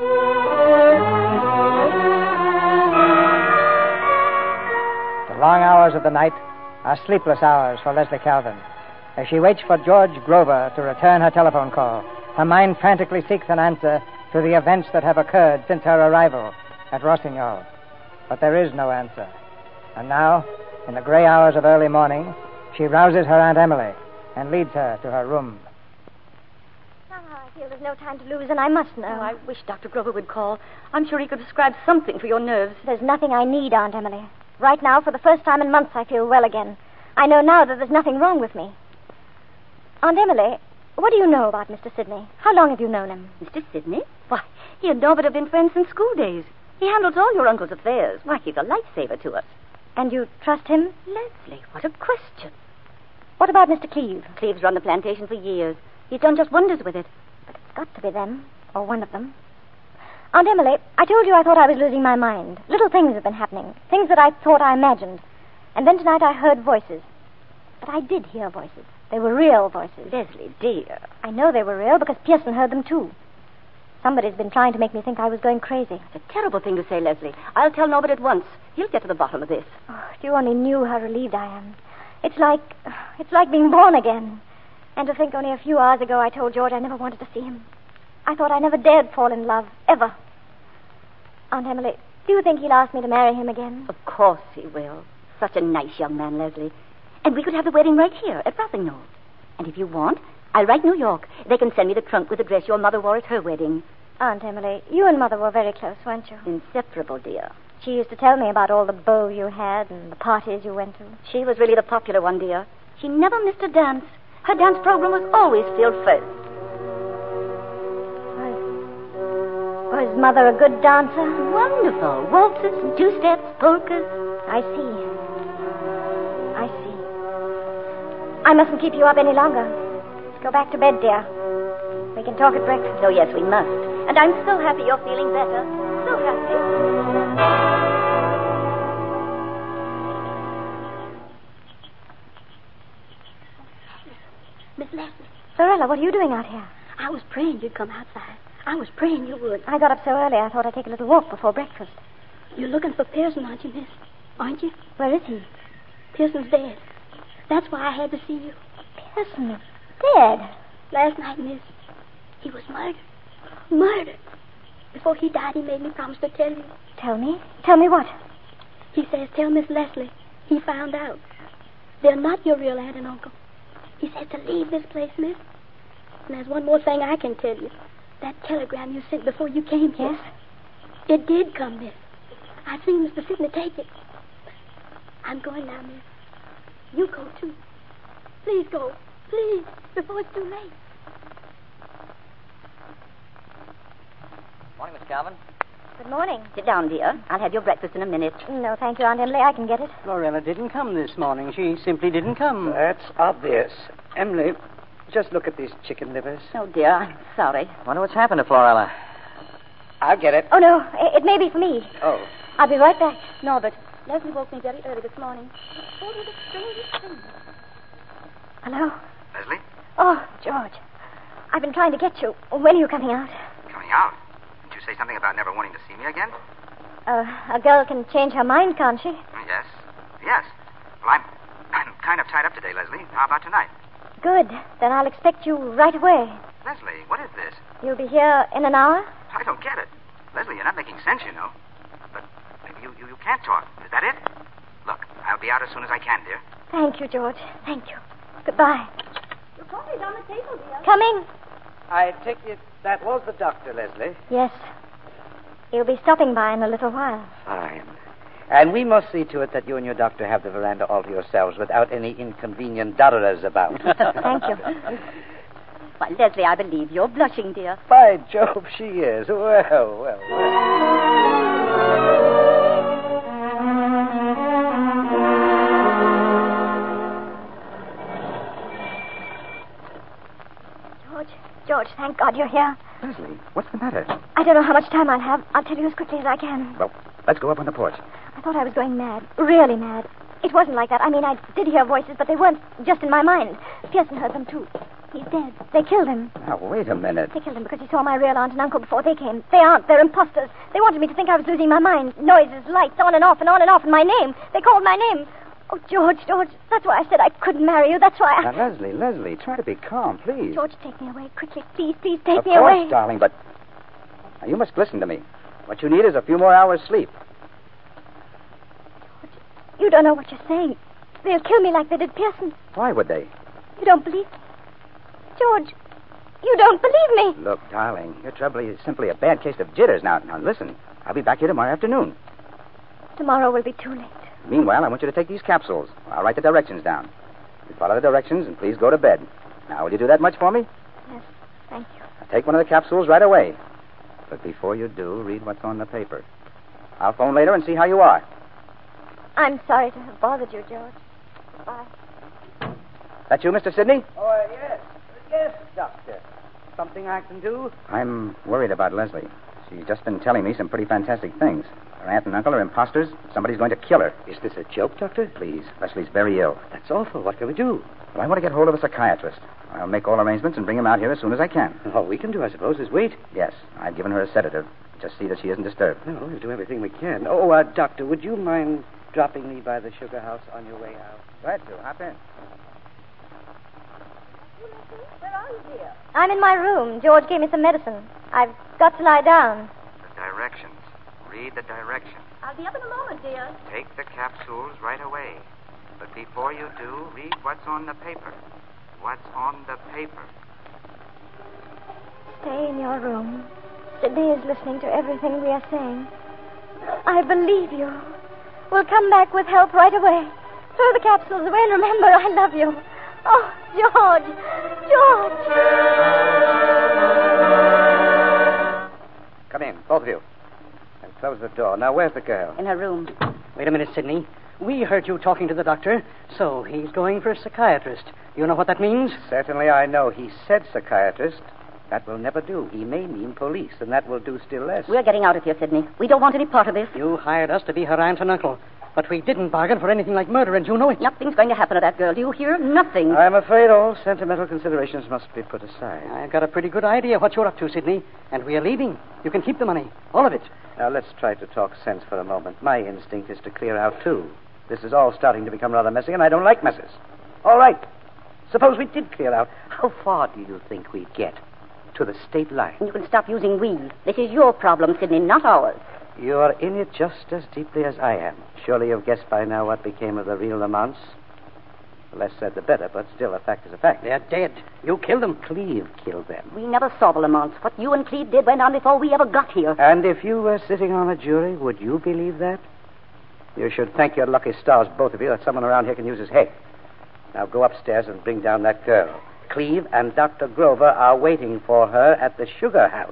Speaker 2: The long hours of the night are sleepless hours for Leslie Calvin. As she waits for George Grover to return her telephone call, her mind frantically seeks an answer to the events that have occurred since her arrival at Rossignol. But there is no answer. And now, in the gray hours of early morning, she rouses her Aunt Emily and leads her to her room.
Speaker 3: I feel there's no time to lose, and I must know.
Speaker 8: Oh, I wish Dr. Grover would call. I'm sure he could prescribe something for your nerves.
Speaker 3: There's nothing I need, Aunt Emily. Right now, for the first time in months, I feel well again. I know now that there's nothing wrong with me. Aunt Emily, what do you know about Mr. Sidney? How long have you known him?
Speaker 8: Mr. Sidney? Why, he and Norbert have been friends since school days. He handles all your uncle's affairs. Why, he's a lifesaver to us.
Speaker 3: And you trust him?
Speaker 8: Leslie, what a question.
Speaker 3: What about Mr. Cleve?
Speaker 8: Cleve's run the plantation for years. He's done just wonders with it.
Speaker 3: But it's got to be them, or one of them. Aunt Emily, I told you I thought I was losing my mind. Little things have been happening, things that I thought I imagined. And then tonight I heard voices. But I did hear voices. They were real voices.
Speaker 8: Leslie, dear.
Speaker 3: I know they were real because Pearson heard them too. Somebody's been trying to make me think I was going crazy.
Speaker 8: It's a terrible thing to say, Leslie. I'll tell Norbert at once. He'll get to the bottom of this.
Speaker 3: Oh, if you only knew how relieved I am. It's like being born again. And to think only a few hours ago I told George I never wanted to see him. I thought I never dared fall in love, ever. Aunt Emily, do you think he'll ask me to marry him again?
Speaker 8: Of course he will. Such a nice young man, Leslie. And we could have the wedding right here at Rothingham. And if you want, I'll write New York. They can send me the trunk with the dress your mother wore at her wedding.
Speaker 3: Aunt Emily, you and Mother were very close, weren't you?
Speaker 8: Inseparable, dear.
Speaker 3: She used to tell me about all the beaux you had and the parties you went to.
Speaker 8: She was really the popular one, dear. She never missed a dance. Her dance program was always filled first.
Speaker 3: Was Mother a good dancer?
Speaker 8: Wonderful. Waltzes and two-steps, polkas.
Speaker 3: I see. I mustn't keep you up any longer. Let's go back to bed, dear. We can talk at breakfast.
Speaker 8: Oh, yes, we must. And I'm so happy you're feeling better. So happy.
Speaker 9: Miss Leslie.
Speaker 3: Sorella, what are you doing out here?
Speaker 9: I was praying you'd come outside. I was praying you would.
Speaker 3: I got up so early I thought I'd take a little walk before breakfast.
Speaker 9: You're looking for Pearson, aren't you, miss? Aren't you?
Speaker 3: Where is he?
Speaker 9: Pearson's dead. That's why I had to see you.
Speaker 3: Pearson is dead?
Speaker 9: Last night, miss, he was murdered. Murdered. Before he died, he made me promise to tell you.
Speaker 3: Tell me? Tell me what?
Speaker 9: He says, tell Miss Leslie he found out. They're not your real aunt and uncle. He said to leave this place, miss. And there's one more thing I can tell you. That telegram you sent before you came here.
Speaker 3: Yes?
Speaker 9: It did come, miss. I seen Mr. Sidney take it. I'm going now, miss. You go, too. Please go. Please, before it's too late.
Speaker 1: Morning, Miss Calvin.
Speaker 3: Good morning.
Speaker 8: Sit down, dear. I'll have your breakfast in a minute.
Speaker 3: No, thank you, Aunt Emily. I can get it.
Speaker 10: Florella didn't come this morning. She simply didn't come.
Speaker 12: That's obvious. Emily, just look at these chicken livers.
Speaker 8: Oh, dear, I'm sorry.
Speaker 1: Wonder what's happened to Florella.
Speaker 12: I'll get it.
Speaker 3: Oh, no, it may be for me.
Speaker 12: Oh.
Speaker 3: I'll be right back.
Speaker 8: Norbert, Leslie woke me very early this morning. Oh, the strangest thing.
Speaker 3: Hello?
Speaker 6: Leslie?
Speaker 3: Oh, George. I've been trying to get you. When are you coming out?
Speaker 6: Coming out? Didn't you say something about never wanting to see me again?
Speaker 3: A girl can change her mind, can't she?
Speaker 6: Yes. Yes. Well, I'm kind of tied up today, Leslie. How about tonight?
Speaker 3: Good. Then I'll expect you right away.
Speaker 6: Leslie, what is this?
Speaker 3: You'll be here in an hour?
Speaker 6: I don't get it. Leslie, you're not making sense, you know. But you can't talk. Is that it? Look, I'll be out as soon as I can, dear.
Speaker 3: Thank you, George. Thank you. Goodbye.
Speaker 8: Your coffee's on the table, dear.
Speaker 3: Coming.
Speaker 12: I take it that was the doctor, Leslie.
Speaker 3: Yes. He'll be stopping by in a little while.
Speaker 12: Fine. And we must see to it that you and your doctor have the veranda all to yourselves without any inconvenient dodderers about.
Speaker 3: Thank you.
Speaker 8: Why, Leslie, I believe you're blushing, dear.
Speaker 12: By Jove, she is. Well.
Speaker 3: George, thank God you're here.
Speaker 6: Leslie, what's the matter?
Speaker 3: I don't know how much time I'll have. I'll tell you as quickly as I can.
Speaker 6: Well, Let's go up on the porch.
Speaker 3: I thought I was going mad. Really mad. It wasn't like that. I mean, I did hear voices, but they weren't just in my mind. Pearson heard them, too. He's dead. They killed him.
Speaker 6: Now, wait a minute.
Speaker 3: They killed him because he saw my real aunt and uncle before they came. They aren't. They're imposters. They wanted me to think I was losing my mind. Noises, lights, on and off, and my name. They called my name. Oh, George, that's why I said I couldn't marry you. That's why I...
Speaker 6: Now, Leslie, try to be calm, please.
Speaker 3: George, take me away. Quickly, please, take me away.
Speaker 6: Of course, darling, but... Now, you must listen to me. What you need is a few more hours' sleep.
Speaker 3: George, you don't know what you're saying. They'll kill me like they did Pearson.
Speaker 6: Why would they?
Speaker 3: You don't believe me? George, you don't believe me.
Speaker 6: Look, darling, your trouble is simply a bad case of jitters. Now, listen. I'll be back here tomorrow afternoon.
Speaker 3: Tomorrow will be too late.
Speaker 6: Meanwhile, I want you to take these capsules. I'll write the directions down. You follow the directions and please go to bed. Now, will you do that much for me?
Speaker 3: Yes, thank you.
Speaker 6: Now, take one of the capsules right away. But before you do, read what's on the paper. I'll phone later and see how you are.
Speaker 3: I'm sorry to have bothered you, George. Bye.
Speaker 6: That you, Mr. Sidney?
Speaker 12: Oh, yes. Yes, Doctor. Something I can do?
Speaker 6: I'm worried about Leslie. She's just been telling me some pretty fantastic things. Her aunt and uncle are imposters. Somebody's going to kill her.
Speaker 12: Is this a joke, Doctor?
Speaker 6: Please. Leslie's very ill.
Speaker 12: That's awful. What can we do?
Speaker 6: Well, I want to get hold of a psychiatrist. I'll make all arrangements and bring him out here as soon as I can.
Speaker 12: All we can do, I suppose, is wait.
Speaker 6: Yes. I've given her a sedative. Just see that she isn't disturbed.
Speaker 12: No, we'll do everything we can. Oh, Doctor, would you mind dropping me by the sugar house on your way out?
Speaker 6: Glad to. Hop in.
Speaker 3: Where are you, dear? I'm in my room. George gave me some medicine. I've got to lie down.
Speaker 13: The directions. Read the directions.
Speaker 8: I'll be up in a moment, dear.
Speaker 13: Take the capsules right away. But before you do, read what's on the paper. What's on the paper?
Speaker 3: Stay in your room. Sidney is listening to everything we are saying. I believe you. We'll come back with help right away. Throw the capsules away and remember I love you. Oh, George!
Speaker 12: Come in, both of you. And close the door. Now, where's the girl?
Speaker 8: In her room.
Speaker 10: Wait a minute, Sidney. We heard you talking to the doctor, so he's going for a psychiatrist. You know what that means?
Speaker 12: Certainly I know. He said psychiatrist. That will never do. He may mean police, and that will do still less.
Speaker 8: We're getting out of here, Sidney. We don't want any part of this.
Speaker 10: You hired us to be her aunt and uncle, but we didn't bargain for anything like murder, and you know it.
Speaker 8: Nothing's going to happen to that girl. Do you hear? Nothing.
Speaker 12: I'm afraid all sentimental considerations must be put aside.
Speaker 10: I've got a pretty good idea what you're up to, Sidney, and we are leaving. You can keep the money. All of it.
Speaker 12: Now, let's try to talk sense for a moment. My instinct is to clear out, too. This is all starting to become rather messy, and I don't like messes. All right. Suppose we did clear out. How far do you think we'd get? To the state line.
Speaker 8: You can stop using we. This is your problem, Sidney, not ours.
Speaker 12: You're in it just as deeply as I am. Surely you've guessed by now what became of the real Lamonts. The less said, the better, but still, a fact is a fact.
Speaker 10: They're dead. You killed them.
Speaker 12: Cleve killed them.
Speaker 8: We never saw the Lamonts. What you and Cleve did went on before we ever got here.
Speaker 12: And if you were sitting on a jury, would you believe that? You should thank your lucky stars, both of you, that someone around here can use his head. Now go upstairs and bring down that girl. Cleve and Dr. Grover are waiting for her at the sugar house.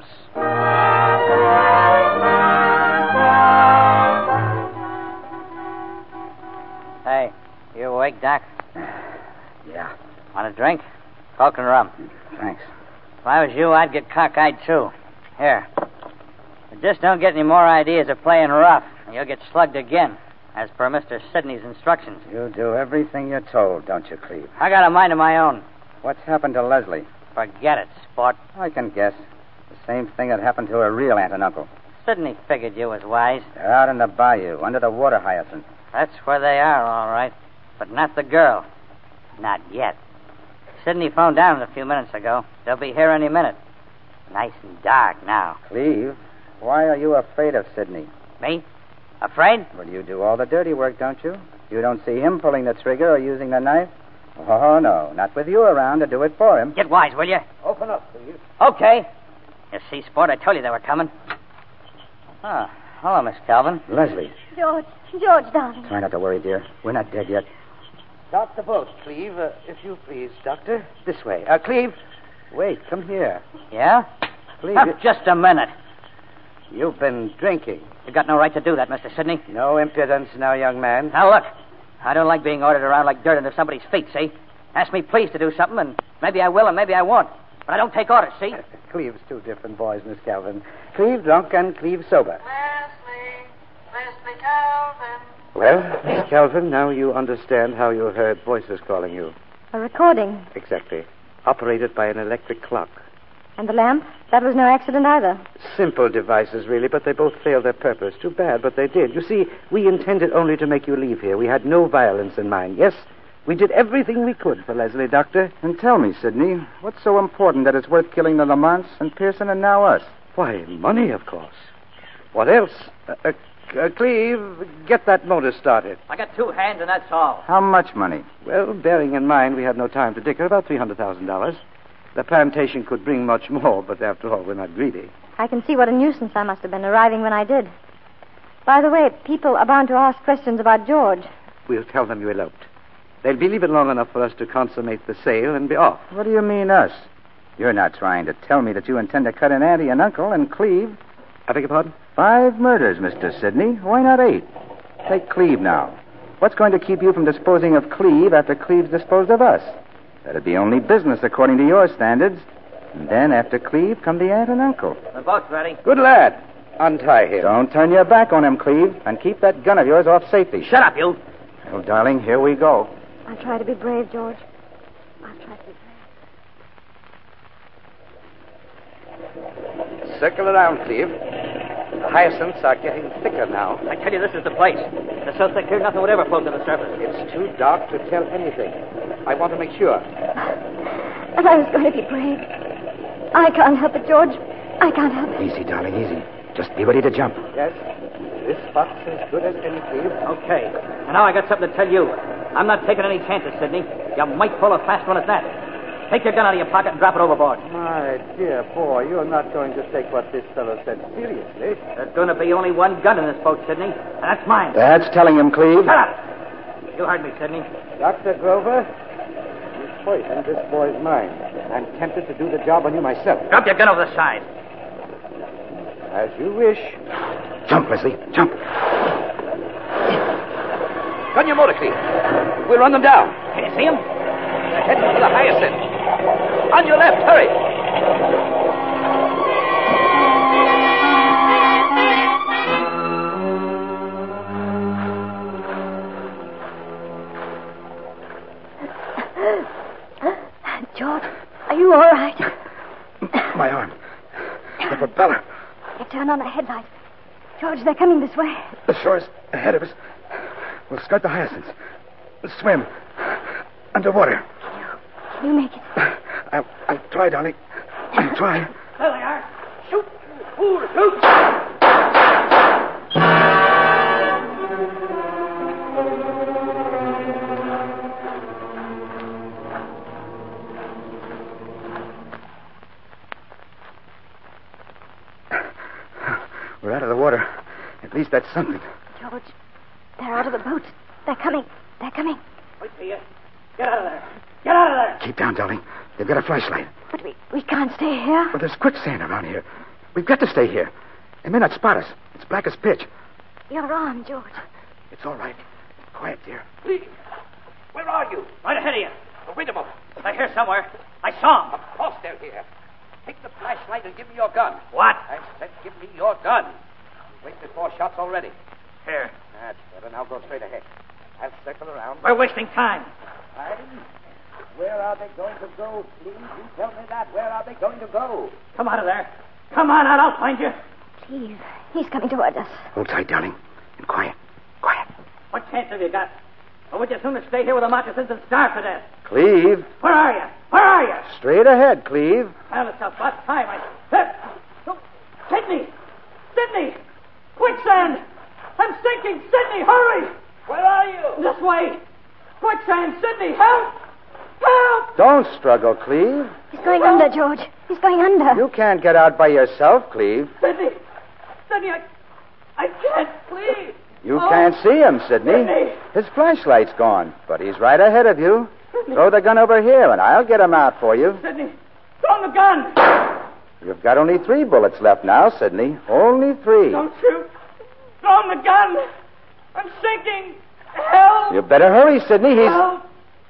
Speaker 5: Hey, you awake, Doc?
Speaker 6: Yeah.
Speaker 5: Want a drink? Coke and rum.
Speaker 6: Thanks.
Speaker 5: If I was you, I'd get cockeyed, too. Here. But just don't get any more ideas of playing rough. You'll get slugged again, as per Mr. Sidney's instructions.
Speaker 6: You do everything you're told, don't you, Cleve?
Speaker 5: I got a mind of my own.
Speaker 6: What's happened to Leslie?
Speaker 5: Forget it, sport.
Speaker 6: I can guess. The same thing that happened to her real aunt and uncle.
Speaker 5: Sidney figured you was wise.
Speaker 6: They're out in the bayou, under the water hyacinth.
Speaker 5: That's where they are, all right. But not the girl. Not yet. Sidney phoned down a few minutes ago. They'll be here any minute. Nice and dark now.
Speaker 6: Cleve, why are you afraid of Sidney?
Speaker 5: Me? Afraid?
Speaker 6: Well, you do all the dirty work, don't you? You don't see him pulling the trigger or using the knife? Oh, no. Not with you around to do it for him.
Speaker 5: Get wise, will you?
Speaker 12: Open up, Cleve.
Speaker 5: Okay. You see, sport, I told you they were coming. Oh, hello, Miss Calvin.
Speaker 6: Leslie.
Speaker 3: George, darling.
Speaker 6: Try not to worry, dear. We're not dead yet.
Speaker 12: Start the boat, Cleve, if you please, Doctor. This way. Cleve, wait, come here.
Speaker 5: Yeah?
Speaker 12: Cleve,
Speaker 5: Just a minute.
Speaker 12: you've been drinking.
Speaker 5: You got no right to do that, Mr. Sidney.
Speaker 12: No impudence now, young man.
Speaker 5: Now, look. I don't like being ordered around like dirt under somebody's feet, see? Ask me please to do something, and maybe I will and maybe I won't. But I don't take orders, see?
Speaker 12: Cleve's two different boys, Miss Calvin. Cleve drunk and Cleve sober.
Speaker 14: Leslie,
Speaker 12: Well, Miss Calvin, now you understand how you heard voices calling you.
Speaker 3: A recording.
Speaker 12: Exactly. Operated by an electric clock.
Speaker 3: And the lamp? That was no accident either.
Speaker 12: Simple devices, really, but they both failed their purpose. Too bad, but they did. You see, we intended only to make you leave here. We had no violence in mind. Yes, we did everything we could for Leslie, Doctor.
Speaker 6: And tell me, Sidney, what's so important that it's worth killing the Lamonts and Pearson and now us?
Speaker 12: Why, money, of course. What else? Cleve, get that motor started.
Speaker 5: I got 2 hands, and that's all.
Speaker 6: How much money?
Speaker 12: Well, bearing in mind we have no time to dicker, about $300,000. The plantation could bring much more, but after all, we're not greedy.
Speaker 3: I can see what a nuisance I must have been arriving when I did. By the way, people are bound to ask questions about George.
Speaker 12: We'll tell them you eloped. They'll believe it long enough for us to consummate the sale and be off.
Speaker 6: What do you mean, us? You're not trying to tell me that you intend to cut an auntie and uncle and Cleve.
Speaker 12: I beg your pardon?
Speaker 6: 5 murders, Mr. Sidney. Why not 8? Take Cleve now. What's going to keep you from disposing of Cleve after Cleve's disposed of us? That'd be only business according to your standards. And then after Cleve come the aunt and uncle.
Speaker 5: The boat's ready.
Speaker 12: Good lad. Untie him.
Speaker 6: Don't turn your back on him, Cleve, and keep that gun of yours off safety.
Speaker 5: Shut up, you.
Speaker 6: Well, darling, here we go.
Speaker 3: I'll try to be brave, George. I'll try to be brave.
Speaker 12: Circle around, Cleve. The hyacinths are getting thicker now.
Speaker 5: I tell you, this is the place. They're so thick here, nothing would ever float to the surface.
Speaker 12: It's too dark to tell anything. I want to make sure.
Speaker 3: And I was going to be brave. I can't help it, George. I can't help it.
Speaker 6: Easy, darling, easy. Just be ready to jump.
Speaker 12: Yes. This spot's as good as any, Cleve.
Speaker 5: Okay. And now I got something to tell you. I'm not taking any chances, Sidney. You might pull a fast one at that. Take your gun out of your pocket and drop it overboard.
Speaker 12: My dear boy, you're not going to take what this fellow said seriously.
Speaker 5: There's going to be only one gun in this boat, Sidney, and that's mine.
Speaker 6: That's telling him, Cleve.
Speaker 5: Shut up! You heard me, Sidney.
Speaker 12: Dr. Grover, you poisoned this boy's mind. I'm tempted to do the job on you myself.
Speaker 5: Drop your gun over the side.
Speaker 12: As you wish.
Speaker 6: Jump, Leslie, jump.
Speaker 12: Gun your motor, Cleve. We'll run them down.
Speaker 5: Can you see them?
Speaker 12: They're heading for the hyacinth. On your left, hurry.
Speaker 3: George, are you all right?
Speaker 6: My arm. The propeller.
Speaker 3: You turn on the headlight. George, they're coming this way.
Speaker 6: The shore's ahead of us. We'll skirt the hyacinths. Swim. Underwater.
Speaker 3: Can you make it?
Speaker 6: I'll try, darling. I'll try.
Speaker 5: There they are. Shoot! Fool, shoot!
Speaker 6: We're out of the water. At least that's something.
Speaker 3: George, they're out of the boat. They're coming. They're coming.
Speaker 5: Wait for you. Get out of there. Get out of there.
Speaker 6: Keep down, darling. They've got a flashlight.
Speaker 3: But we can't stay here.
Speaker 6: But there's quicksand around here. We've got to stay here. They may not spot us. It's black as pitch.
Speaker 3: Your arm, George.
Speaker 6: It's all right. Quiet, dear.
Speaker 5: Please. Where are you? Right ahead of you. Oh, wait a moment. They're here somewhere. I saw them.
Speaker 12: Of course they're here. Take the flashlight and give me your gun.
Speaker 5: What?
Speaker 12: I said give me your gun. You wasted 4 shots already.
Speaker 5: Here.
Speaker 12: That's better. Now go straight ahead. I'll circle around.
Speaker 5: We're wasting time.
Speaker 12: Where are they going to go, please? You tell me that. Where are they going to go?
Speaker 5: Come out of there. Come on out. I'll find you.
Speaker 3: Please. He's coming towards us.
Speaker 6: Hold tight, darling. And quiet. Quiet.
Speaker 5: What chance have you got? Or would you sooner stay here with the moccasins and starve to death?
Speaker 6: Cleve.
Speaker 5: Where are you? Where are you?
Speaker 6: Straight ahead, Cleve.
Speaker 5: Well, it's about time. Sidney! Sidney! Quicksand! I'm sinking! Sidney, hurry!
Speaker 12: Where are you?
Speaker 5: This way! Quicksand! Sidney, help! Help!
Speaker 6: Don't struggle, Cleve.
Speaker 3: He's going under, George. He's going under.
Speaker 6: You can't get out by yourself, Cleve.
Speaker 5: Sidney! Sidney, I can't, please!
Speaker 6: You can't see him, Sidney.
Speaker 5: Sidney.
Speaker 6: His flashlight's gone, but he's right ahead of you.
Speaker 5: Sidney.
Speaker 6: Throw the gun over here, and I'll get him out for you.
Speaker 5: Sidney, throw the gun!
Speaker 6: You've got only 3 bullets left now, Sidney. Only 3.
Speaker 5: Don't shoot! Throw the gun! I'm sinking! Help!
Speaker 6: You better hurry, Sidney.
Speaker 5: Help!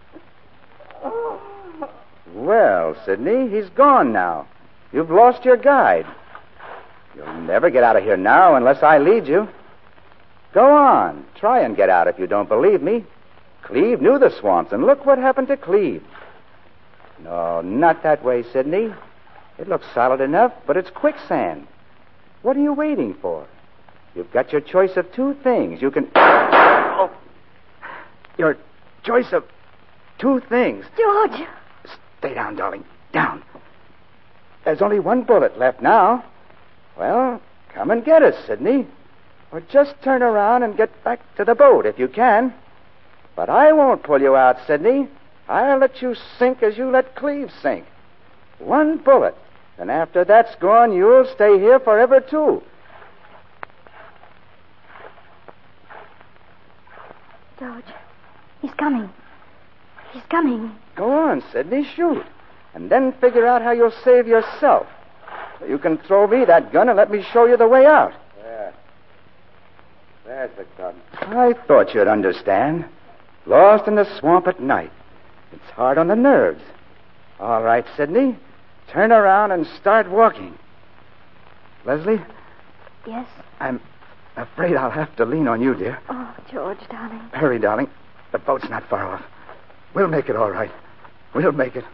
Speaker 6: Well, Sidney, he's gone now. You've lost your guide. You'll never get out of here now unless I lead you. Go on. Try and get out if you don't believe me. Cleve knew the swamps, and look what happened to Cleve. No, not that way, Sidney. It looks solid enough, but it's quicksand. What are you waiting for? You've got your choice of two things. You can... Oh. Your choice of two things.
Speaker 3: George!
Speaker 6: Stay down, darling. Down. There's only one bullet left now. Well, come and get us, Sidney. Or just turn around and get back to the boat if you can. But I won't pull you out, Sidney. I'll let you sink as you let Cleve sink. One bullet. And after that's gone, you'll stay here forever, too.
Speaker 3: George, he's coming. He's coming.
Speaker 6: Go on, Sidney, shoot. And then figure out how you'll save yourself. You can throw me that gun and let me show you the way out.
Speaker 12: There. There's the gun.
Speaker 6: I thought you'd understand. Lost in the swamp at night. It's hard on the nerves. All right, Sidney. Turn around and start walking. Leslie?
Speaker 3: Yes?
Speaker 6: I'm afraid I'll have to lean on you, dear.
Speaker 3: Oh, George, darling.
Speaker 6: Hurry, darling. The boat's not far off. We'll make it all right. We'll make it.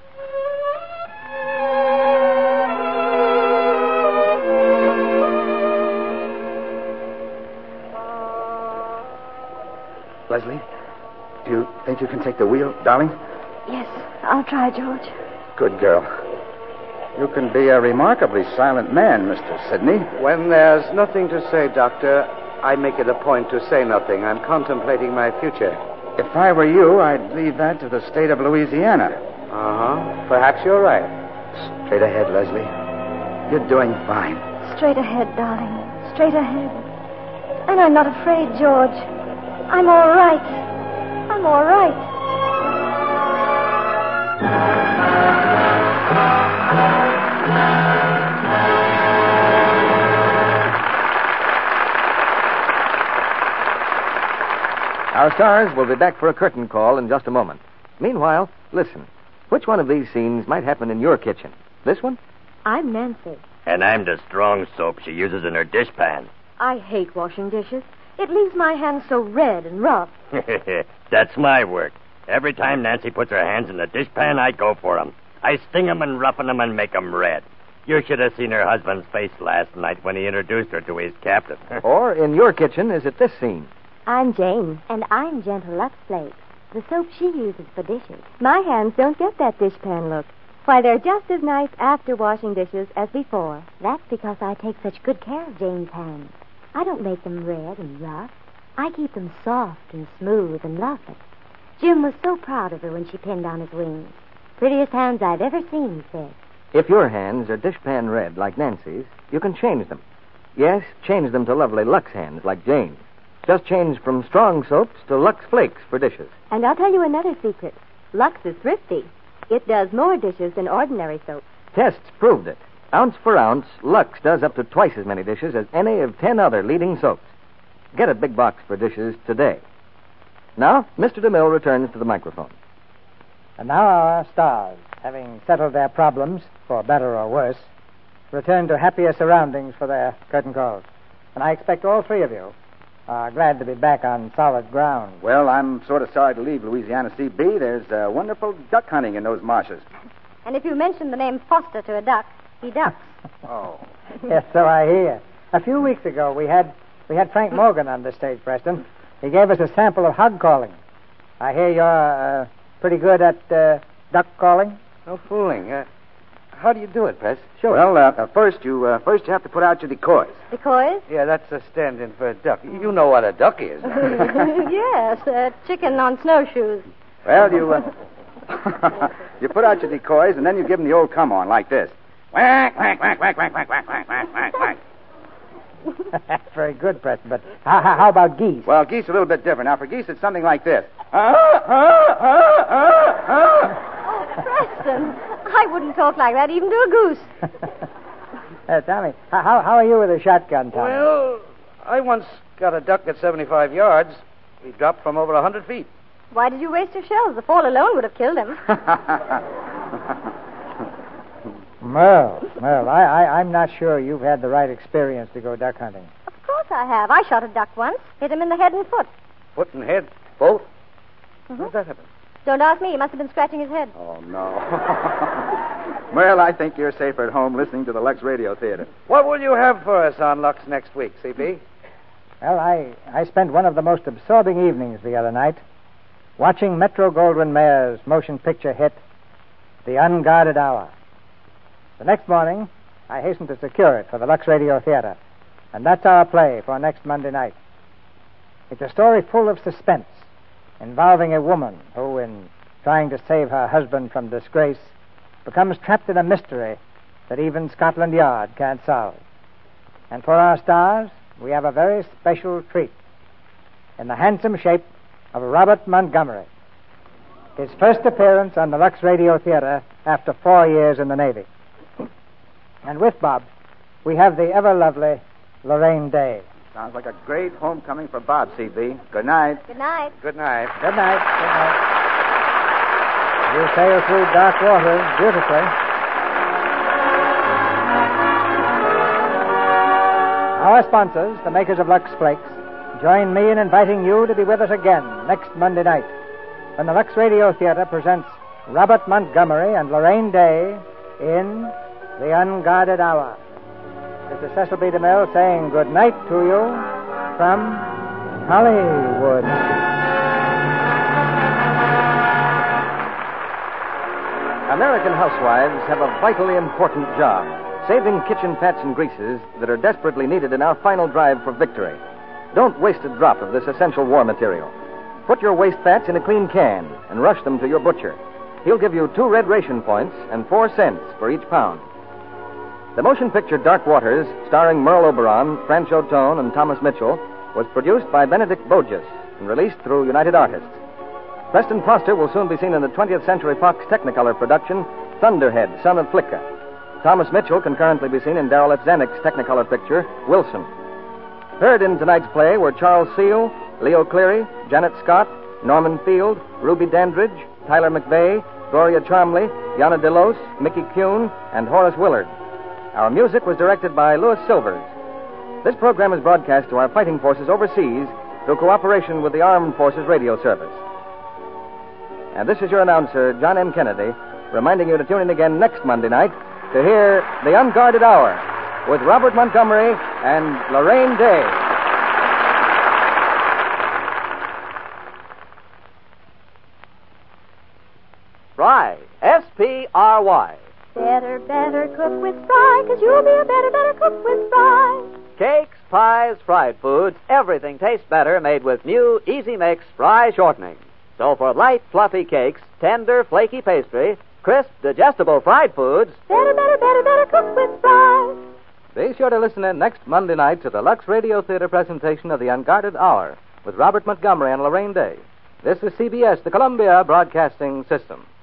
Speaker 6: Leslie, do you think you can take the wheel, darling?
Speaker 3: Yes, I'll try, George.
Speaker 6: Good girl. You can be a remarkably silent man, Mr. Sidney.
Speaker 12: When there's nothing to say, Doctor, I make it a point to say nothing. I'm contemplating my future.
Speaker 6: If I were you, I'd leave that to the state of Louisiana.
Speaker 12: Uh-huh. Perhaps you're right.
Speaker 6: Straight ahead, Leslie. You're doing fine.
Speaker 3: Straight ahead, darling. Straight ahead. And I'm not afraid, George. I'm all right. I'm all right.
Speaker 1: Our stars will be back for a curtain call in just a moment. Meanwhile, listen. Which one of these scenes might happen in your kitchen? This one?
Speaker 8: I'm Nancy.
Speaker 14: And I'm the strong soap she uses in her dishpan.
Speaker 8: I hate washing dishes. It leaves my hands so red and rough.
Speaker 14: That's my work. Every time Nancy puts her hands in the dishpan, I go for 'em. I sting 'em and roughen 'em and make 'em red. You should have seen her husband's face last night when he introduced her to his captain.
Speaker 1: Or in your kitchen, is it this scene?
Speaker 8: I'm Jane. And I'm Gentle Lux Flakes, the soap she uses for dishes. My hands don't get that dishpan look. Why, they're just as nice after washing dishes as before. That's because I take such good care of Jane's hands. I don't make them red and rough. I keep them soft and smooth and lovely. Jim was so proud of her when she pinned on his wings. Prettiest hands I've ever seen, he said.
Speaker 1: If your hands are dishpan red like Nancy's, you can change them. Yes, change them to lovely Lux hands like Jane's. Just change from strong soaps to Lux Flakes for dishes.
Speaker 8: And I'll tell you another secret. Lux is thrifty. It does more dishes than ordinary soap.
Speaker 1: Tests proved it. Ounce for ounce, Lux does up to twice as many dishes as any of 10 other leading soaps. Get a big box for dishes today. Now, Mr. DeMille returns to the microphone.
Speaker 2: And now our stars, having settled their problems, for better or worse, return to happier surroundings for their curtain calls. And I expect all three of you are glad to be back on solid ground.
Speaker 6: Well, I'm sort of sorry to leave Louisiana CB. There's wonderful duck hunting in those marshes.
Speaker 3: And if you mention the name Foster to a duck, he ducks.
Speaker 6: Oh.
Speaker 2: Yes, so I hear. A few weeks ago, we had Frank Morgan on the stage, Preston. He gave us a sample of hog calling. I hear you're pretty good at duck calling.
Speaker 12: No fooling. How do you do it, Press?
Speaker 6: Sure. Well, first you have to put out your decoys.
Speaker 3: Decoys?
Speaker 12: Yeah, that's a stand-in for a duck. You know what a duck is.
Speaker 3: Yes, a chicken on snowshoes.
Speaker 6: Well, you put out your decoys, and then you give them the old come-on like this. Whack, whack, whack, whack, whack, whack, whack, whack, whack, whack.
Speaker 2: That's very good, Preston, but how about geese?
Speaker 6: Well, geese are a little bit different. Now, for geese, it's something like this.
Speaker 3: Preston, I wouldn't talk like that even to a goose.
Speaker 2: Tommy, how are you with a shotgun, Tommy?
Speaker 12: Well, I once got a duck at 75 yards. He dropped from over 100 feet.
Speaker 3: Why did you waste your shells? The fall alone would have killed him.
Speaker 2: Well, I'm not sure you've had the right experience to go duck hunting.
Speaker 3: Of course I have. I shot a duck once. Hit him in the head and foot.
Speaker 12: Foot and head, both?
Speaker 3: Mm-hmm.
Speaker 12: How'd that happen?
Speaker 3: Don't ask me. He must have been scratching his head.
Speaker 6: Oh, no. Well, I think you're safer at home listening to the Lux Radio Theater.
Speaker 12: What will you have for us on Lux next week, C.B.?
Speaker 2: Well, I spent one of the most absorbing evenings the other night watching Metro-Goldwyn-Mayer's motion picture hit, The Unguarded Hour. The next morning, I hastened to secure it for the Lux Radio Theater, and that's our play for next Monday night. It's a story full of suspense, involving a woman who, in trying to save her husband from disgrace, becomes trapped in a mystery that even Scotland Yard can't solve. And for our stars, we have a very special treat in the handsome shape of Robert Montgomery. His first appearance on the Lux Radio Theater after 4 years in the Navy. And with Bob, we have the ever-lovely Lorraine Day.
Speaker 6: Sounds like a great homecoming for Bob, C.B. Good night.
Speaker 3: Good night.
Speaker 12: Good night.
Speaker 2: Good night. Good night. You sail through dark waters beautifully. Our sponsors, the makers of Lux Flakes, join me in inviting you to be with us again next Monday night when the Lux Radio Theater presents Robert Montgomery and Lorraine Day in The Unguarded Hour. This is Cecil B. DeMille saying good night to you from Hollywood.
Speaker 1: American housewives have a vitally important job, saving kitchen fats and greases that are desperately needed in our final drive for victory. Don't waste a drop of this essential war material. Put your waste fats in a clean can and rush them to your butcher. He'll give you 2 red ration points and 4 cents for each pound. The motion picture Dark Waters, starring Merle Oberon, Franch O'Tone, and Thomas Mitchell, was produced by Benedict Bogus and released through United Artists. Preston Foster will soon be seen in the 20th Century Fox Technicolor production, Thunderhead, Son of Flicka. Thomas Mitchell can currently be seen in Darryl F. Zanuck's Technicolor picture, Wilson. Heard in tonight's play were Charles Seal, Leo Cleary, Janet Scott, Norman Field, Ruby Dandridge, Tyler McVeigh, Gloria Charmley, Yana Delos, Mickey Kuhn, and Horace Willard. Our music was directed by Louis Silvers. This program is broadcast to our fighting forces overseas through cooperation with the Armed Forces Radio Service. And this is your announcer, John M. Kennedy, reminding you to tune in again next Monday night to hear The Unguarded Hour with Robert Montgomery and Lorraine Day.
Speaker 11: Spry, S-P-R-Y.
Speaker 3: Better cook with Spry, 'cause you'll be a better cook with Spry.
Speaker 11: Cakes, pies, fried foods, everything tastes better made with new Easy Mix Spry shortening. So for light, fluffy cakes, tender, flaky pastry, crisp, digestible fried foods,
Speaker 3: Better cook with Spry.
Speaker 1: Be sure to listen in next Monday night to the Lux Radio Theater presentation of The Unguarded Hour with Robert Montgomery and Lorraine Day. This is CBS, the Columbia Broadcasting System.